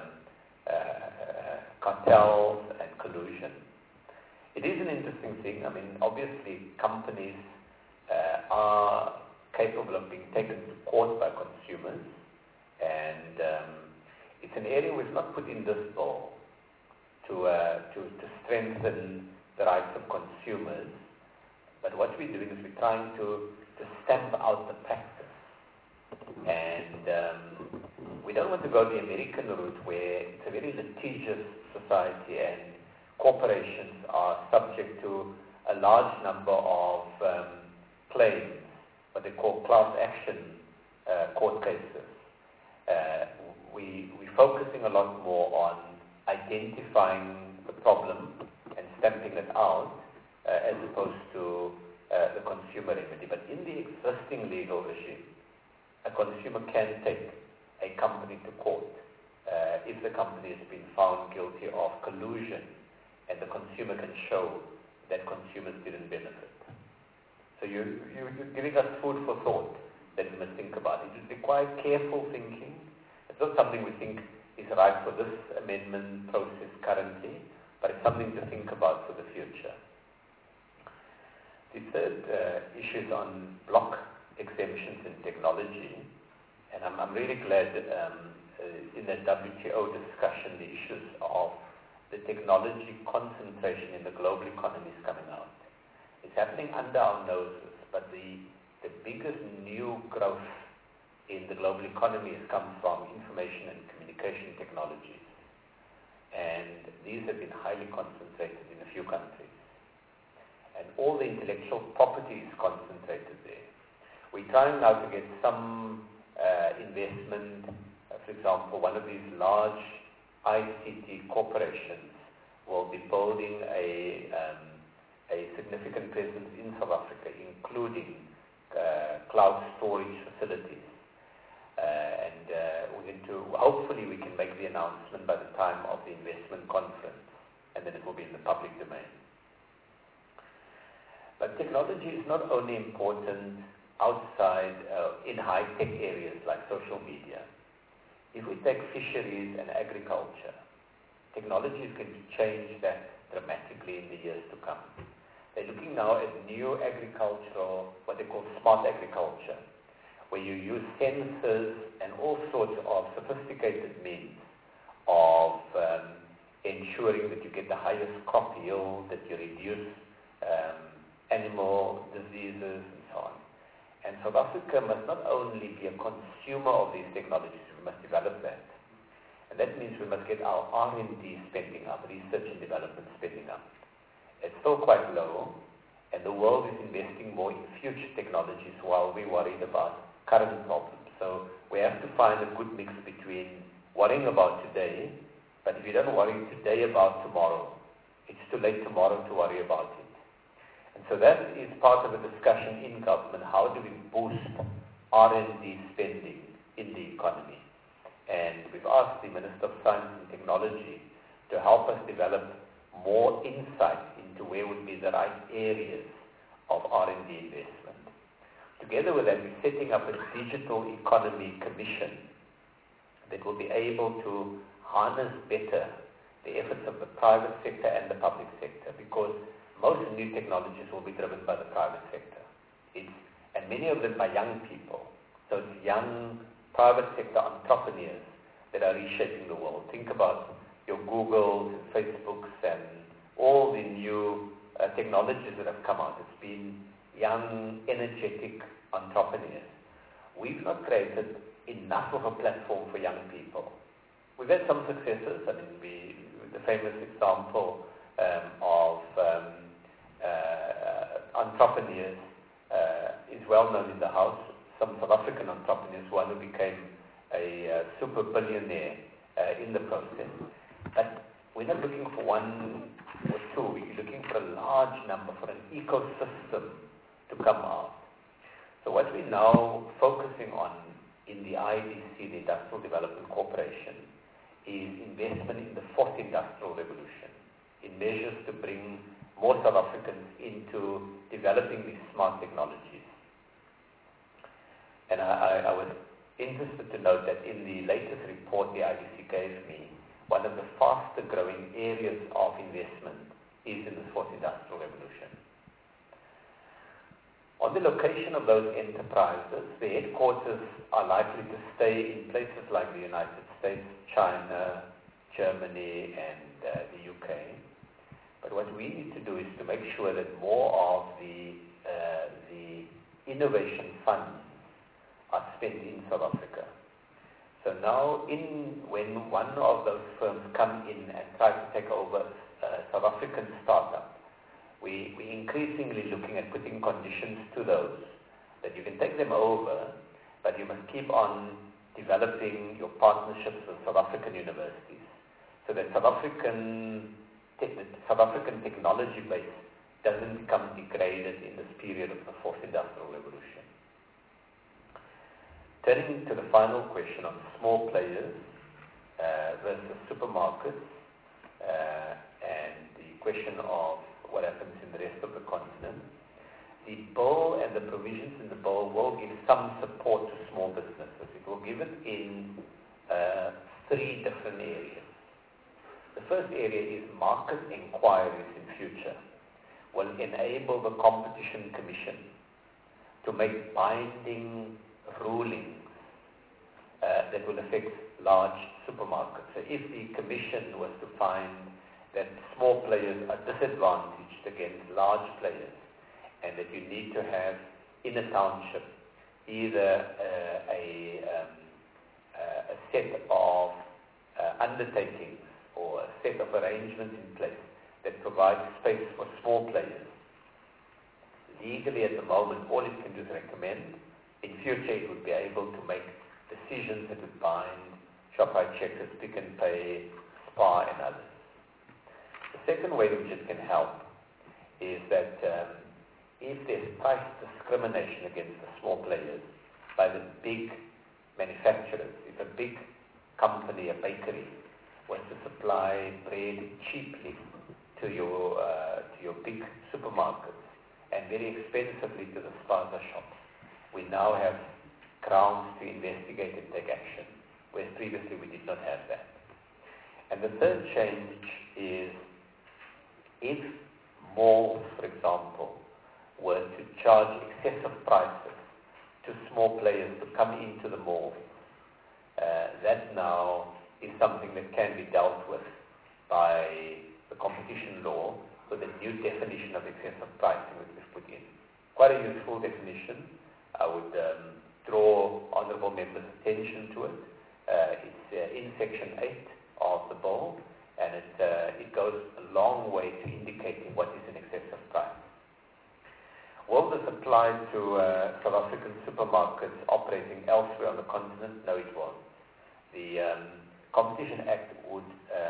cartels and collusion? It is an interesting thing. I mean, obviously, companies are capable of being taken to court by consumers, and it's an area we've not put in this bill to strengthen the rights of consumers. But what we're doing is we're trying to stamp out the practice. And we don't want to go the American route where it's a very litigious society and corporations are subject to a large number of claims, what they call class action court cases. We're focusing a lot more on identifying the problem and stamping it out as opposed to the consumer remedy. But in the existing legal regime, a consumer can take a company to court if the company has been found guilty of collusion and the consumer can show that consumers didn't benefit. So you're giving us food for thought that we must think about. It will require careful thinking. It's not something we think is right for this amendment process currently, but it's something to think about for the future. The third issue is on block exemptions in technology, and I'm really glad in the WTO discussion the issues of the technology concentration in the global economy is coming out. It's happening under our noses, but the biggest new growth in the global economy has come from information and communication technologies, and these have been highly concentrated in a few countries. And all the intellectual property is concentrated there. We're trying now to get some investment. For example, one of these large ICT corporations will be building a significant presence in South Africa, including cloud storage facilities. And we're going to, hopefully we can make the announcement by the time of the investment conference, and then it will be in the public domain. But technology is not only important outside in high-tech areas like social media. If we take fisheries and agriculture, technology is going to change that dramatically in the years to come. They're looking now at new agricultural, what they call smart agriculture, where you use sensors and all sorts of sophisticated means of ensuring that you get the highest crop yield, that you reduce animal diseases and so on. And South Africa must not only be a consumer of these technologies, we must develop that. And that means we must get our R&D spending up, research and development spending up. It's still quite low, and the world is investing more in future technologies while we're worried about current problems. So we have to find a good mix between worrying about today, but if you don't worry today about tomorrow, it's too late tomorrow to worry about it. And so that is part of a discussion in government. How do we boost R&D spending in the economy? And we've asked the Minister of Science and Technology to help us develop more insight into where would be the right areas of R&D investment. Together with that, we're setting up a digital economy commission that will be able to harness better the efforts of the private sector and the public sector, because most new technologies will be driven by the private sector. And many of them by young people. So it's young private sector entrepreneurs that are reshaping the world. Think about your Googles and Facebooks and all the new technologies that have come out. It's been young, energetic entrepreneurs. We've not created enough of a platform for young people. We've had some successes. I mean, the famous example of entrepreneurs is well known in the House. Some South African entrepreneurs, one who became a super billionaire in the process. But we're not looking for one or two. We're looking for a large number, for an ecosystem to come out. So what we're now focusing on in the IDC, the Industrial Development Corporation, is investment in the fourth industrial revolution, in measures to bring more South Africans into developing these smart technologies. And I was interested to note that in the latest report the IDC gave me, one of the faster growing areas of investment is in the fourth industrial revolution. On the location of those enterprises, the headquarters are likely to stay in places like the United States, China, Germany, and the UK. But what we need to do is to make sure that more of the innovation funds are spent in South Africa. So now, when one of those firms come in and try to take over a South African startup, we're increasingly looking at putting conditions to those, that you can take them over, but you must keep on developing your partnerships with South African universities, so that South African technology base doesn't become degraded in this period of the fourth industrial revolution. Turning to the final question on small players versus supermarkets, and the question of what happens in the rest of the continent, the bill and the provisions in the bill will give some support to small businesses. It will give it in three different areas. The first area is market inquiries in future will enable the Competition Commission to make binding rulings that will affect large supermarkets. So if the Commission was to find that small players are disadvantaged against large players, and that you need to have in a township either a set of undertakings or a set of arrangements in place that provide space for small players. Legally at the moment, all it can do is recommend. In future, it would be able to make decisions that would bind Shoprite, Checkers, Pick n Pay, Spar, and others. The second way in which it can help is that if there's price discrimination against the small players by the big manufacturers, if a big company, a bakery, was to supply bread cheaply to your big supermarkets and very expensively to the spaza shops, we now have grounds to investigate and take action, whereas previously we did not have that. And the third change is if malls, for example, were to charge excessive prices to small players to come into the malls, that now is something that can be dealt with by the competition law with a new definition of excessive pricing that we've put in. Quite a useful definition. I would draw honourable members' attention to it. It's in Section 8 of the bill, and it goes a long way to indicating what is an excessive price. Will this apply to South African supermarkets operating elsewhere on the continent? No, it won't. The Competition Act would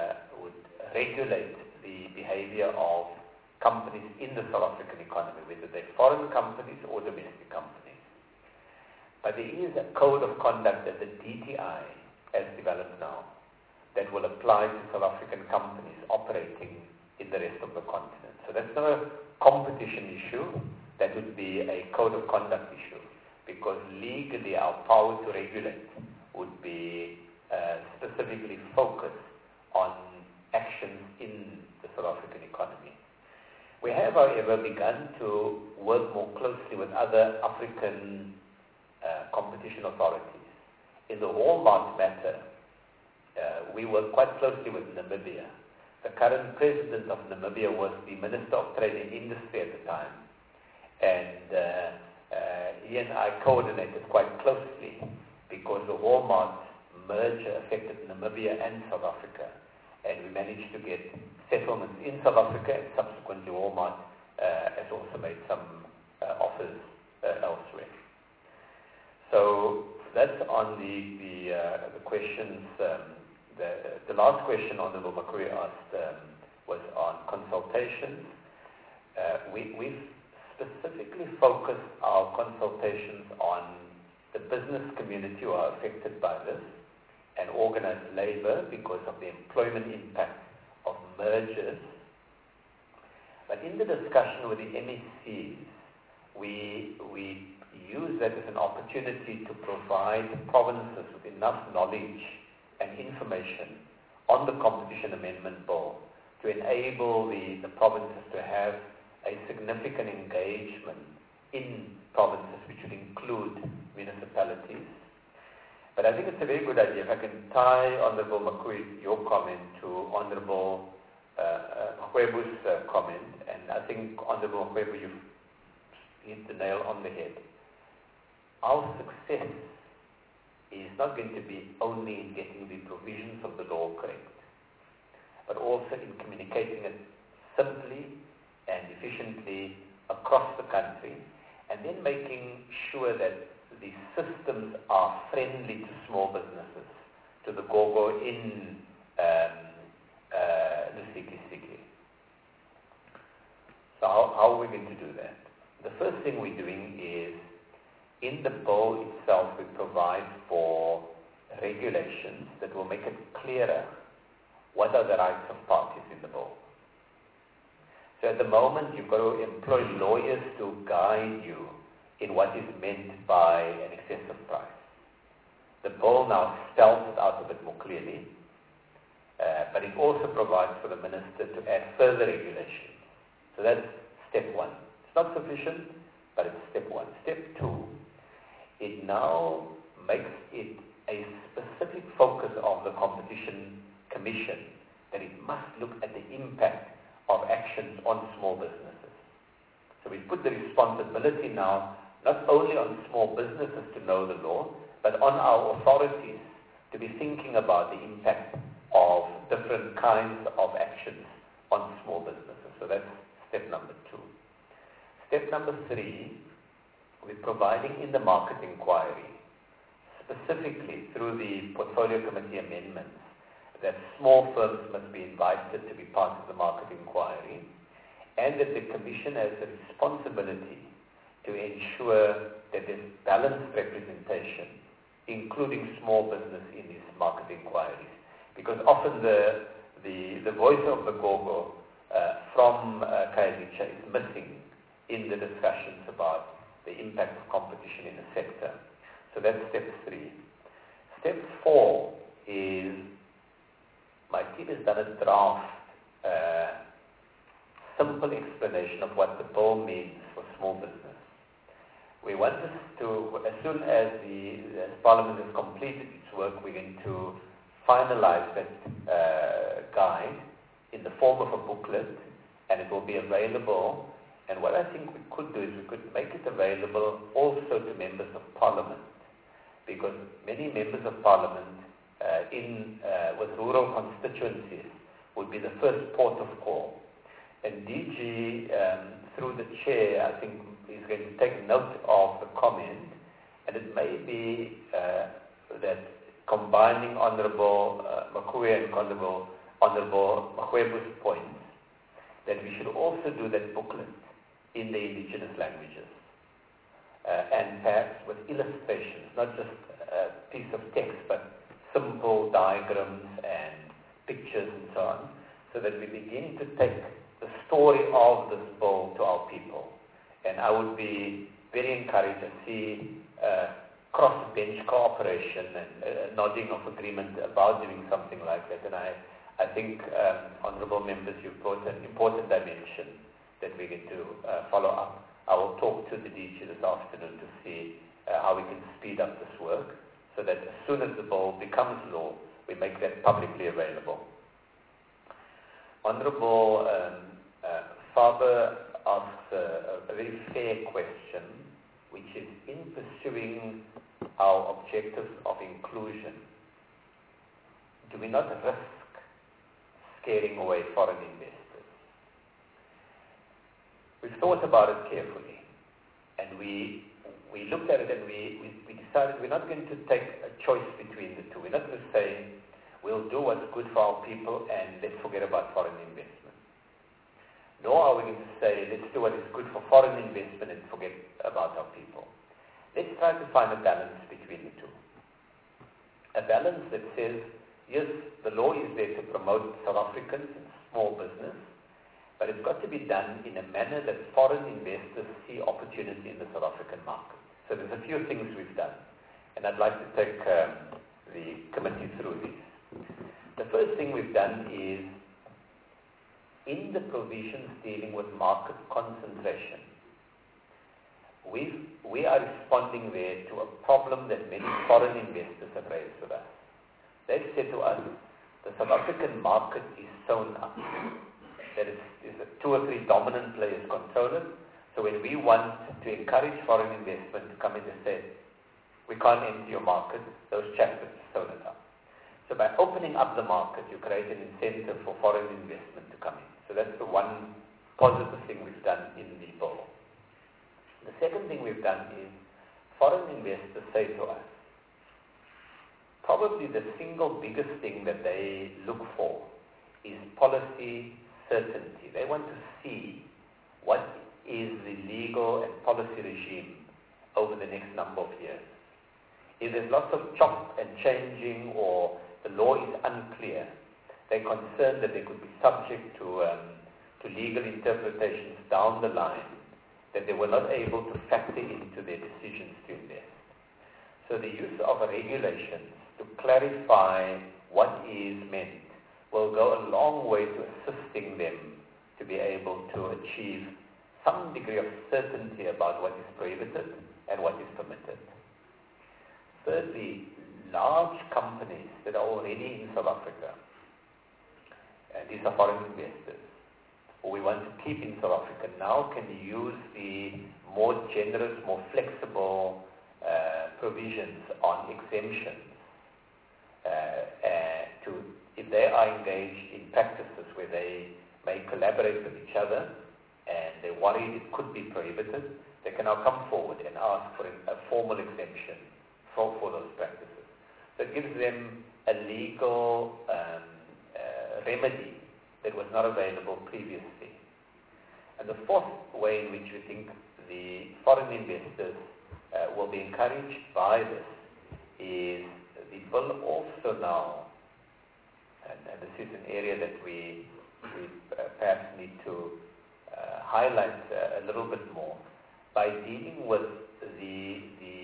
regulate the behavior of companies in the South African economy, whether they're foreign companies or domestic companies. But there is a code of conduct that the DTI has developed now that will apply to South African companies operating in the rest of the continent. So that's not a competition issue, that would be a code of conduct issue, because legally our power to regulate would be specifically focused on actions in the South African economy. We have, however, begun to work more closely with other African competition authorities. In the Walmart matter, we work quite closely with Namibia. The current president of Namibia was the Minister of Trade and Industry at the time, and he and I coordinated quite closely because the Walmart merger affected Namibia and South Africa, and we managed to get settlements in South Africa, and subsequently Walmart has also made some offers elsewhere. So that's on the questions The last question Honourable Makuri asked was on consultations. We've specifically focused our consultations on the business community who are affected by this and organised labour because of the employment impact of mergers. But in the discussion with the MECs, we use that as an opportunity to provide provinces with enough knowledge and information on the Competition Amendment Bill to enable the provinces to have a significant engagement in provinces, which would include municipalities. But I think it's a very good idea. If I can tie Honourable Makuri, your comment, to Honourable Makwebu's comment, and I think Honourable Makwebu, you've hit the nail on the head. Our success is not going to be only in getting the provisions of the law correct, but also in communicating it simply and efficiently across the country, and then making sure that the systems are friendly to small businesses, to the Gogo in Lusikisiki. So how are we going to do that? The first thing we're doing is, in the bill itself, we provide for regulations that will make it clearer what are the rights of parties in the bill. So at the moment, you've got to employ lawyers to guide you in what is meant by an excessive price. The bill now spells it out a bit more clearly, but it also provides for the minister to add further regulations. So that's step one. It's not sufficient, but it's step one. Step two, it now makes it a specific focus of the Competition Commission that it must look at the impact of actions on small businesses. So we put the responsibility now not only on small businesses to know the law, but on our authorities to be thinking about the impact of different kinds of actions on small businesses. So that's step number two. Step number three, we're providing in the market inquiry, specifically through the Portfolio Committee amendments, that small firms must be invited to be part of the market inquiry, and that the Commission has a responsibility to ensure that there's balanced representation, including small business in these market inquiries. Because often the voice of the Gogo from Khayelitsha is missing in the discussions about the impact of competition in the sector. So that's step three. Step four is, my team has done a draft, simple explanation of what the bill means for small business. We want us to, as soon as Parliament has completed its work, we're going to finalize that guide in the form of a booklet, and it will be available. And what I think we could do is we could make it available also to members of Parliament, because many members of Parliament with rural constituencies would be the first port of call. And DG, through the chair, I think is going to take note of the comment, and it may be that combining Honourable Makuri and Honourable Makwebu's points, that we should also do that booklet in the indigenous languages, and perhaps with illustrations, not just a piece of text, but simple diagrams and pictures and so on, so that we begin to take the story of this bill to our people. And I would be very encouraged to see cross-bench cooperation and nodding of agreement about doing something like that. And I think, honourable members, you've brought an important dimension that we're going to follow up. I will talk to the DG this afternoon to see how we can speed up this work, so that as soon as the bill becomes law, we make that publicly available. Honourable Faber asks a very fair question, which is, in pursuing our objectives of inclusion, do we not risk scaring away foreign investors? We've thought about it carefully, and we looked at it, and we decided we're not going to take a choice between the two. We're not going to say we'll do what's good for our people and let's forget about foreign investment. Nor are we going to say, let's do what is good for foreign investment and forget about our people. Let's try to find a balance between the two. A balance that says, yes, the law is there to promote South Africans and small business, but it's got to be done in a manner that foreign investors see opportunity in the South African market. So there's a few things we've done, and I'd like to take the committee through these. The first thing we've done is, in the provisions dealing with market concentration, we are responding there to a problem that many foreign investors have raised with us. They've said to us, the South African market is sewn up. There is two or three dominant players control it. So when we want to encourage foreign investment to come in, they say, we can't enter your market, those chaps have sewn it up. So by opening up the market, you create an incentive for foreign investment to come in. So that's the one positive thing we've done in the bill. The second thing we've done is, foreign investors say to us, probably the single biggest thing that they look for is policy certainty. They want to see what is the legal and policy regime over the next number of years. If there's lots of chop and changing or the law is unclear, they're concerned that they could be subject to legal interpretations down the line that they were not able to factor into their decisions to invest. So the use of regulations to clarify what is meant will go a long way to assisting them to be able to achieve some degree of certainty about what is prohibited and what is permitted. Thirdly, large companies that are already in South Africa, and these are foreign investors, who we want to keep in South Africa, now can use the more generous, more flexible provisions on exemptions if they are engaged in practices where they may collaborate with each other and they're worried it could be prohibited, they can now come forward and ask for a formal exemption for those practices. So it gives them a legal remedy that was not available previously. And the fourth way in which we think the foreign investors will be encouraged by this is the bill also now, and this is an area that we perhaps need to highlight a little bit more, by dealing with the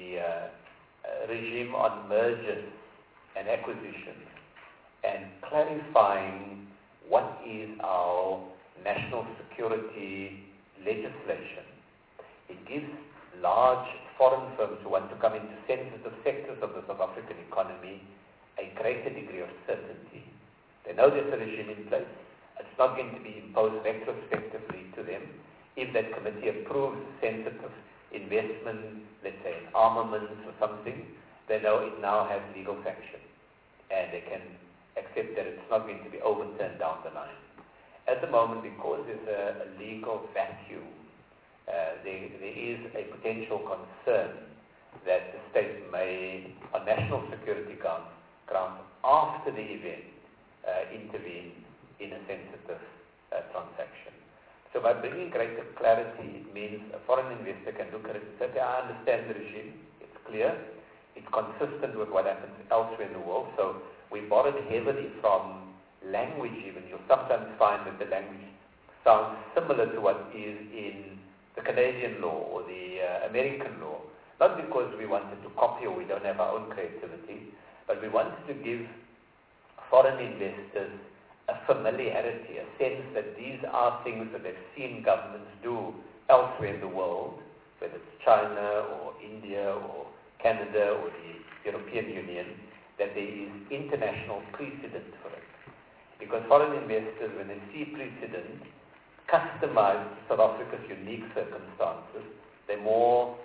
regime on mergers and acquisitions and clarifying what is our national security legislation. It gives large foreign firms who want to come into sensitive sectors of the South African economy a greater degree of certainty. They know there's a regime in place. It's not going to be imposed retrospectively to them. If that committee approves sensitive investment, let's say in armaments or something, they know it now has legal sanction. And they can accept that it's not going to be overturned down the line. At the moment, because there's a legal vacuum, there is a potential concern that the state may, on national security grounds, after the event, intervene in a sensitive transaction. So by bringing greater clarity, it means a foreign investor can look at it and say, okay, I understand the regime, it's clear, it's consistent with what happens elsewhere in the world. So we borrowed heavily from language even. You'll sometimes find that the language sounds similar to what is in the Canadian law or the American law. Not because we wanted to copy or we don't have our own creativity, but we wanted to give foreign investors a familiarity, a sense that these are things that they've seen governments do elsewhere in the world, whether it's China or India or Canada or the European Union, that there is international precedent for it. Because foreign investors, when they see precedent customized to South Africa's unique circumstances, they're more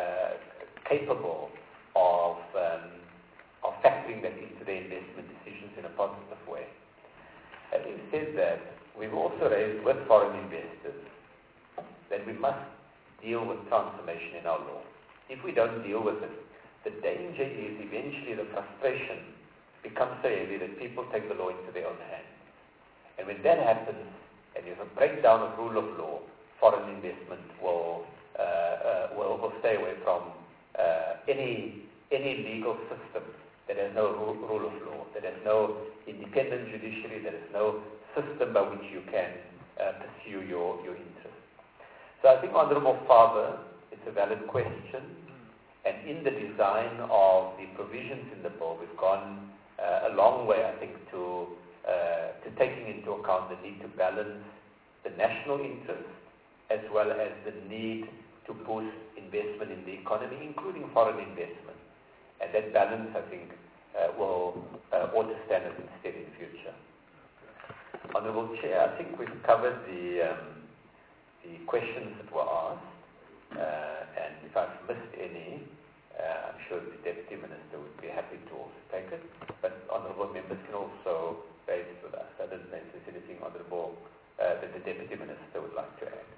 capable of factoring that into their investment decisions in a positive way. Having said that, we've also raised with foreign investors that we must deal with transformation in our law. If we don't deal with it, the danger is eventually the frustration becomes so heavy that people take the law into their own hands. And when that happens, and there's a breakdown of rule of law, foreign investment will stay away from any legal system that has no rule of law, that has no independent judiciary, that has no system by which you can pursue your interests. So I think, Honourable Father, it's a valid question, and in the design of the provisions in the bill, we've gone a long way, I think, to taking into account the need to balance the national interest as well as the need to boost investment in the economy, including foreign investment. And that balance, I think, will ought to stand us in stead in future. Honourable Chair, I think we've covered the questions that were asked, and if I've missed any, I'm sure the Deputy Minister would be happy to also take it, but honourable members can also raise it with us. I don't know if there's anything honourable that the Deputy Minister would like to add.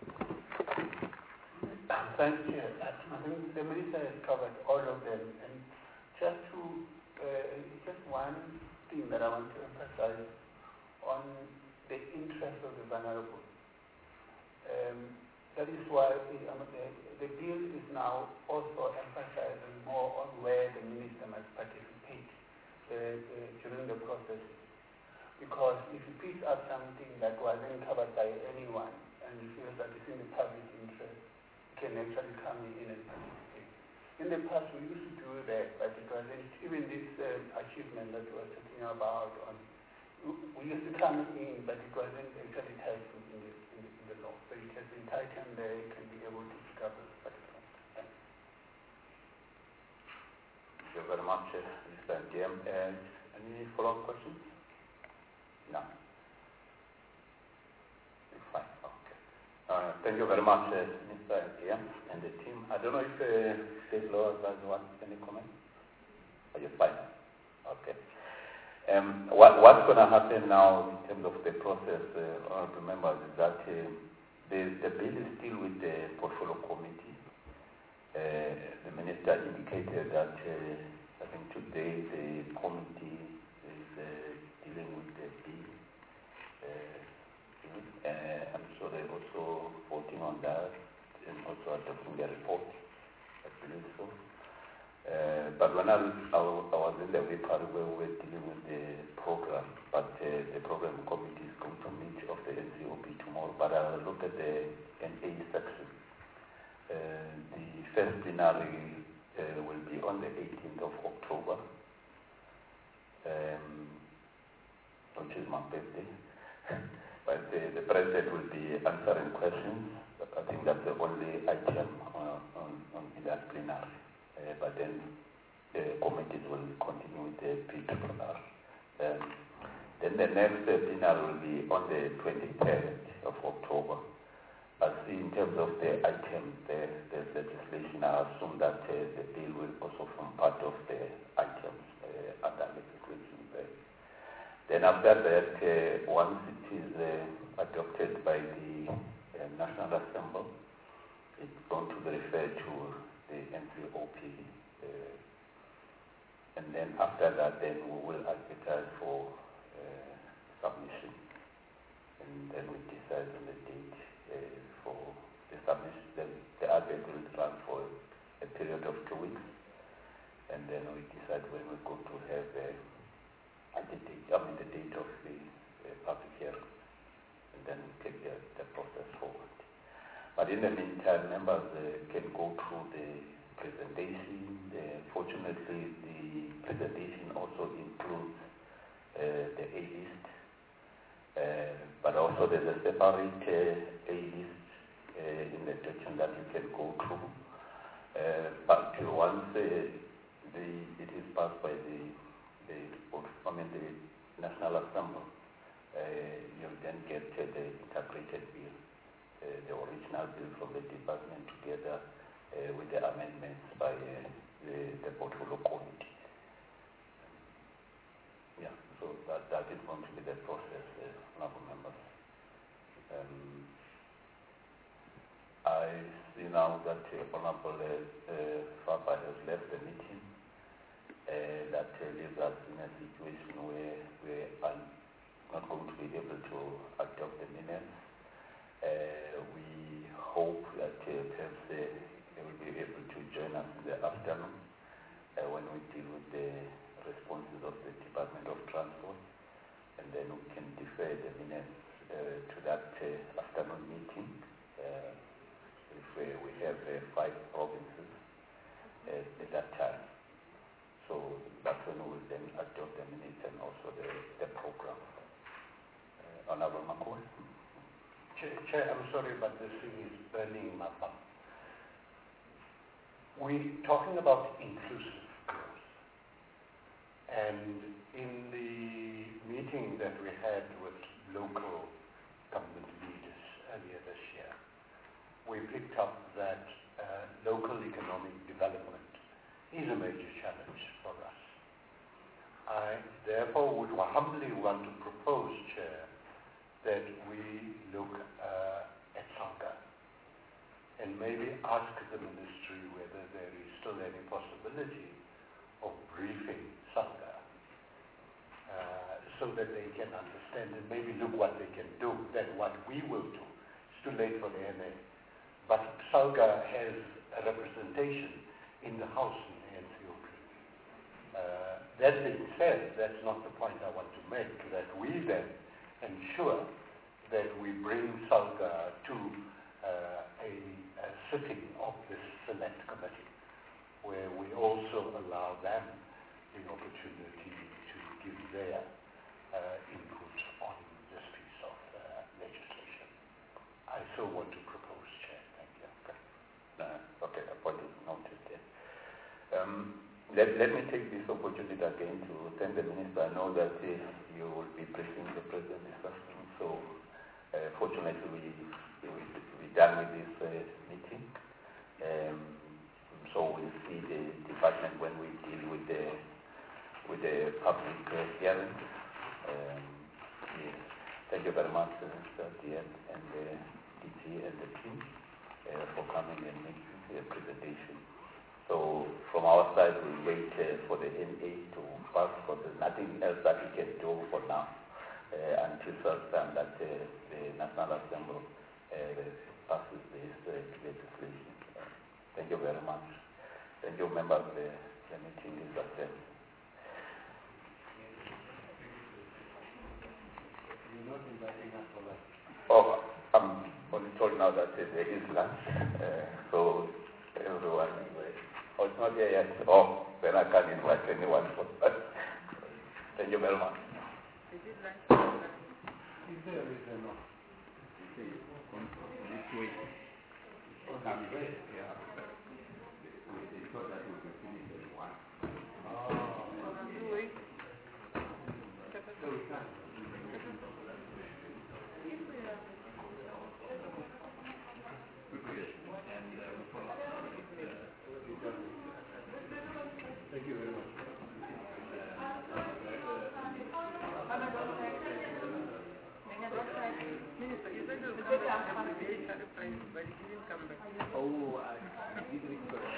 Thank you. I think the Minister has covered all of them, and just one thing that I want to emphasize on the interest of the vulnerable. That is why the bill is now also emphasizing more on where the Minister must participate during the process. Because if he picks up something that wasn't covered by anyone and he feels that it's in the public interest, he can actually come in and participate. In the past, we used to do that, but it wasn't, even this achievement that we were talking about, we used to come in, but it wasn't actually tied in the law. So it has been tightened there, you can be able to pick up those participants.
Thank you very much, Mr. DM. Any follow-up questions? No. Fine. Okay. Thank you very much, Mr. DM and the team. I don't know if State Law has any comment? Are you fine? Okay. What's going to happen now in terms of the process, honourable members, is that the bill is still with the portfolio committee. The Minister indicated that I think today the committee is dealing with the bill, and so they're also voting on that and also adopting the report, I believe so. But when I was in the part where we were dealing with the program, but the program committee is going to meet of the NCOP tomorrow, but I will look at the NA section. The first plenary will be on the 18th of October, which is my birthday. But the President will be answering questions. I think that's the only item in that plenary. But then the committees will continue with the PRRR. Then the next plenary will be on the 23rd of October. I see in terms of the items, the legislation, I assume that the bill will also form part of the items under legislation there. Then after that, once it is adopted by the National Assembly, it's going to be referred to the NCOP, and then after that, then we will advertise for submission, and then we decide on the date for the submission. Then the advert will run for a period of 2 weeks, and then we decide when we're going to have the date of the public hearing, and then we take the process forward. But in the meantime, members can go through the presentation. Fortunately, the presentation also includes the A-list, but also there's a separate A-list in the section that you can go through. But once it is passed by the National Assembly, you then get the integrated bill, the original bill from the department together with the amendments by the portfolio committee. Yeah, so that is going to be the process, honourable members. I see now that Honourable Fapa has left the meeting. that leaves us in a situation where we are not going to be able to adopt the minutes. We hope that perhaps they will be able to join us in the afternoon when we deal with the responses of the Department of Transport, and then we can defer the minutes to that afternoon meeting. If we have 5 provinces at that time. So that's when we will then adopt the minutes and also the program. Honorable Makwe.
Chair, I'm sorry, but this thing is burning my thumb. We're talking about inclusive growth. And in the meeting that we had with local government leaders earlier this year, we picked up that local economic development is a major challenge for us. I therefore would humbly want to propose, Chair, that we look at SALGA and maybe ask the ministry whether there is still any possibility of briefing SALGA so that they can understand and maybe look what they can do than what we will do. It's too late for the NA. But SALGA has a representation in the House in the NCOP. That being said, that's not the point I want to make, that we then ensure that we bring SALGA to a sitting of this select committee, where we also allow them the opportunity to give their input on this piece of legislation. I so want to propose, Chair. Thank you.
Okay, the point is noted there. Let me take this opportunity again to thank the Minister. I know that you will be briefing the President this afternoon, so fortunately we're done with this meeting. So we'll see the department when we deal with the public hearing. Yes. Thank you very much, Sir Dian and the DG and the team for coming and making the presentation. So from our side, we wait for the NA to pass, because there's nothing else that we can do for now until such time that the National Assembly passes this legislation. Thank you very much. Thank you, members. The meeting is adjourned.
You're not inviting us for lunch.
Oh, I'm only told now that there is lunch, so everyone. Oh, it's not here yet. Oh, then I can't invite anyone for that. Thank you very much.
Is there a reason not?
This week. Yeah. We thought that we could finish at 1.
So we can. Thank you very much.
But he didn't come back.
Oh, I did request.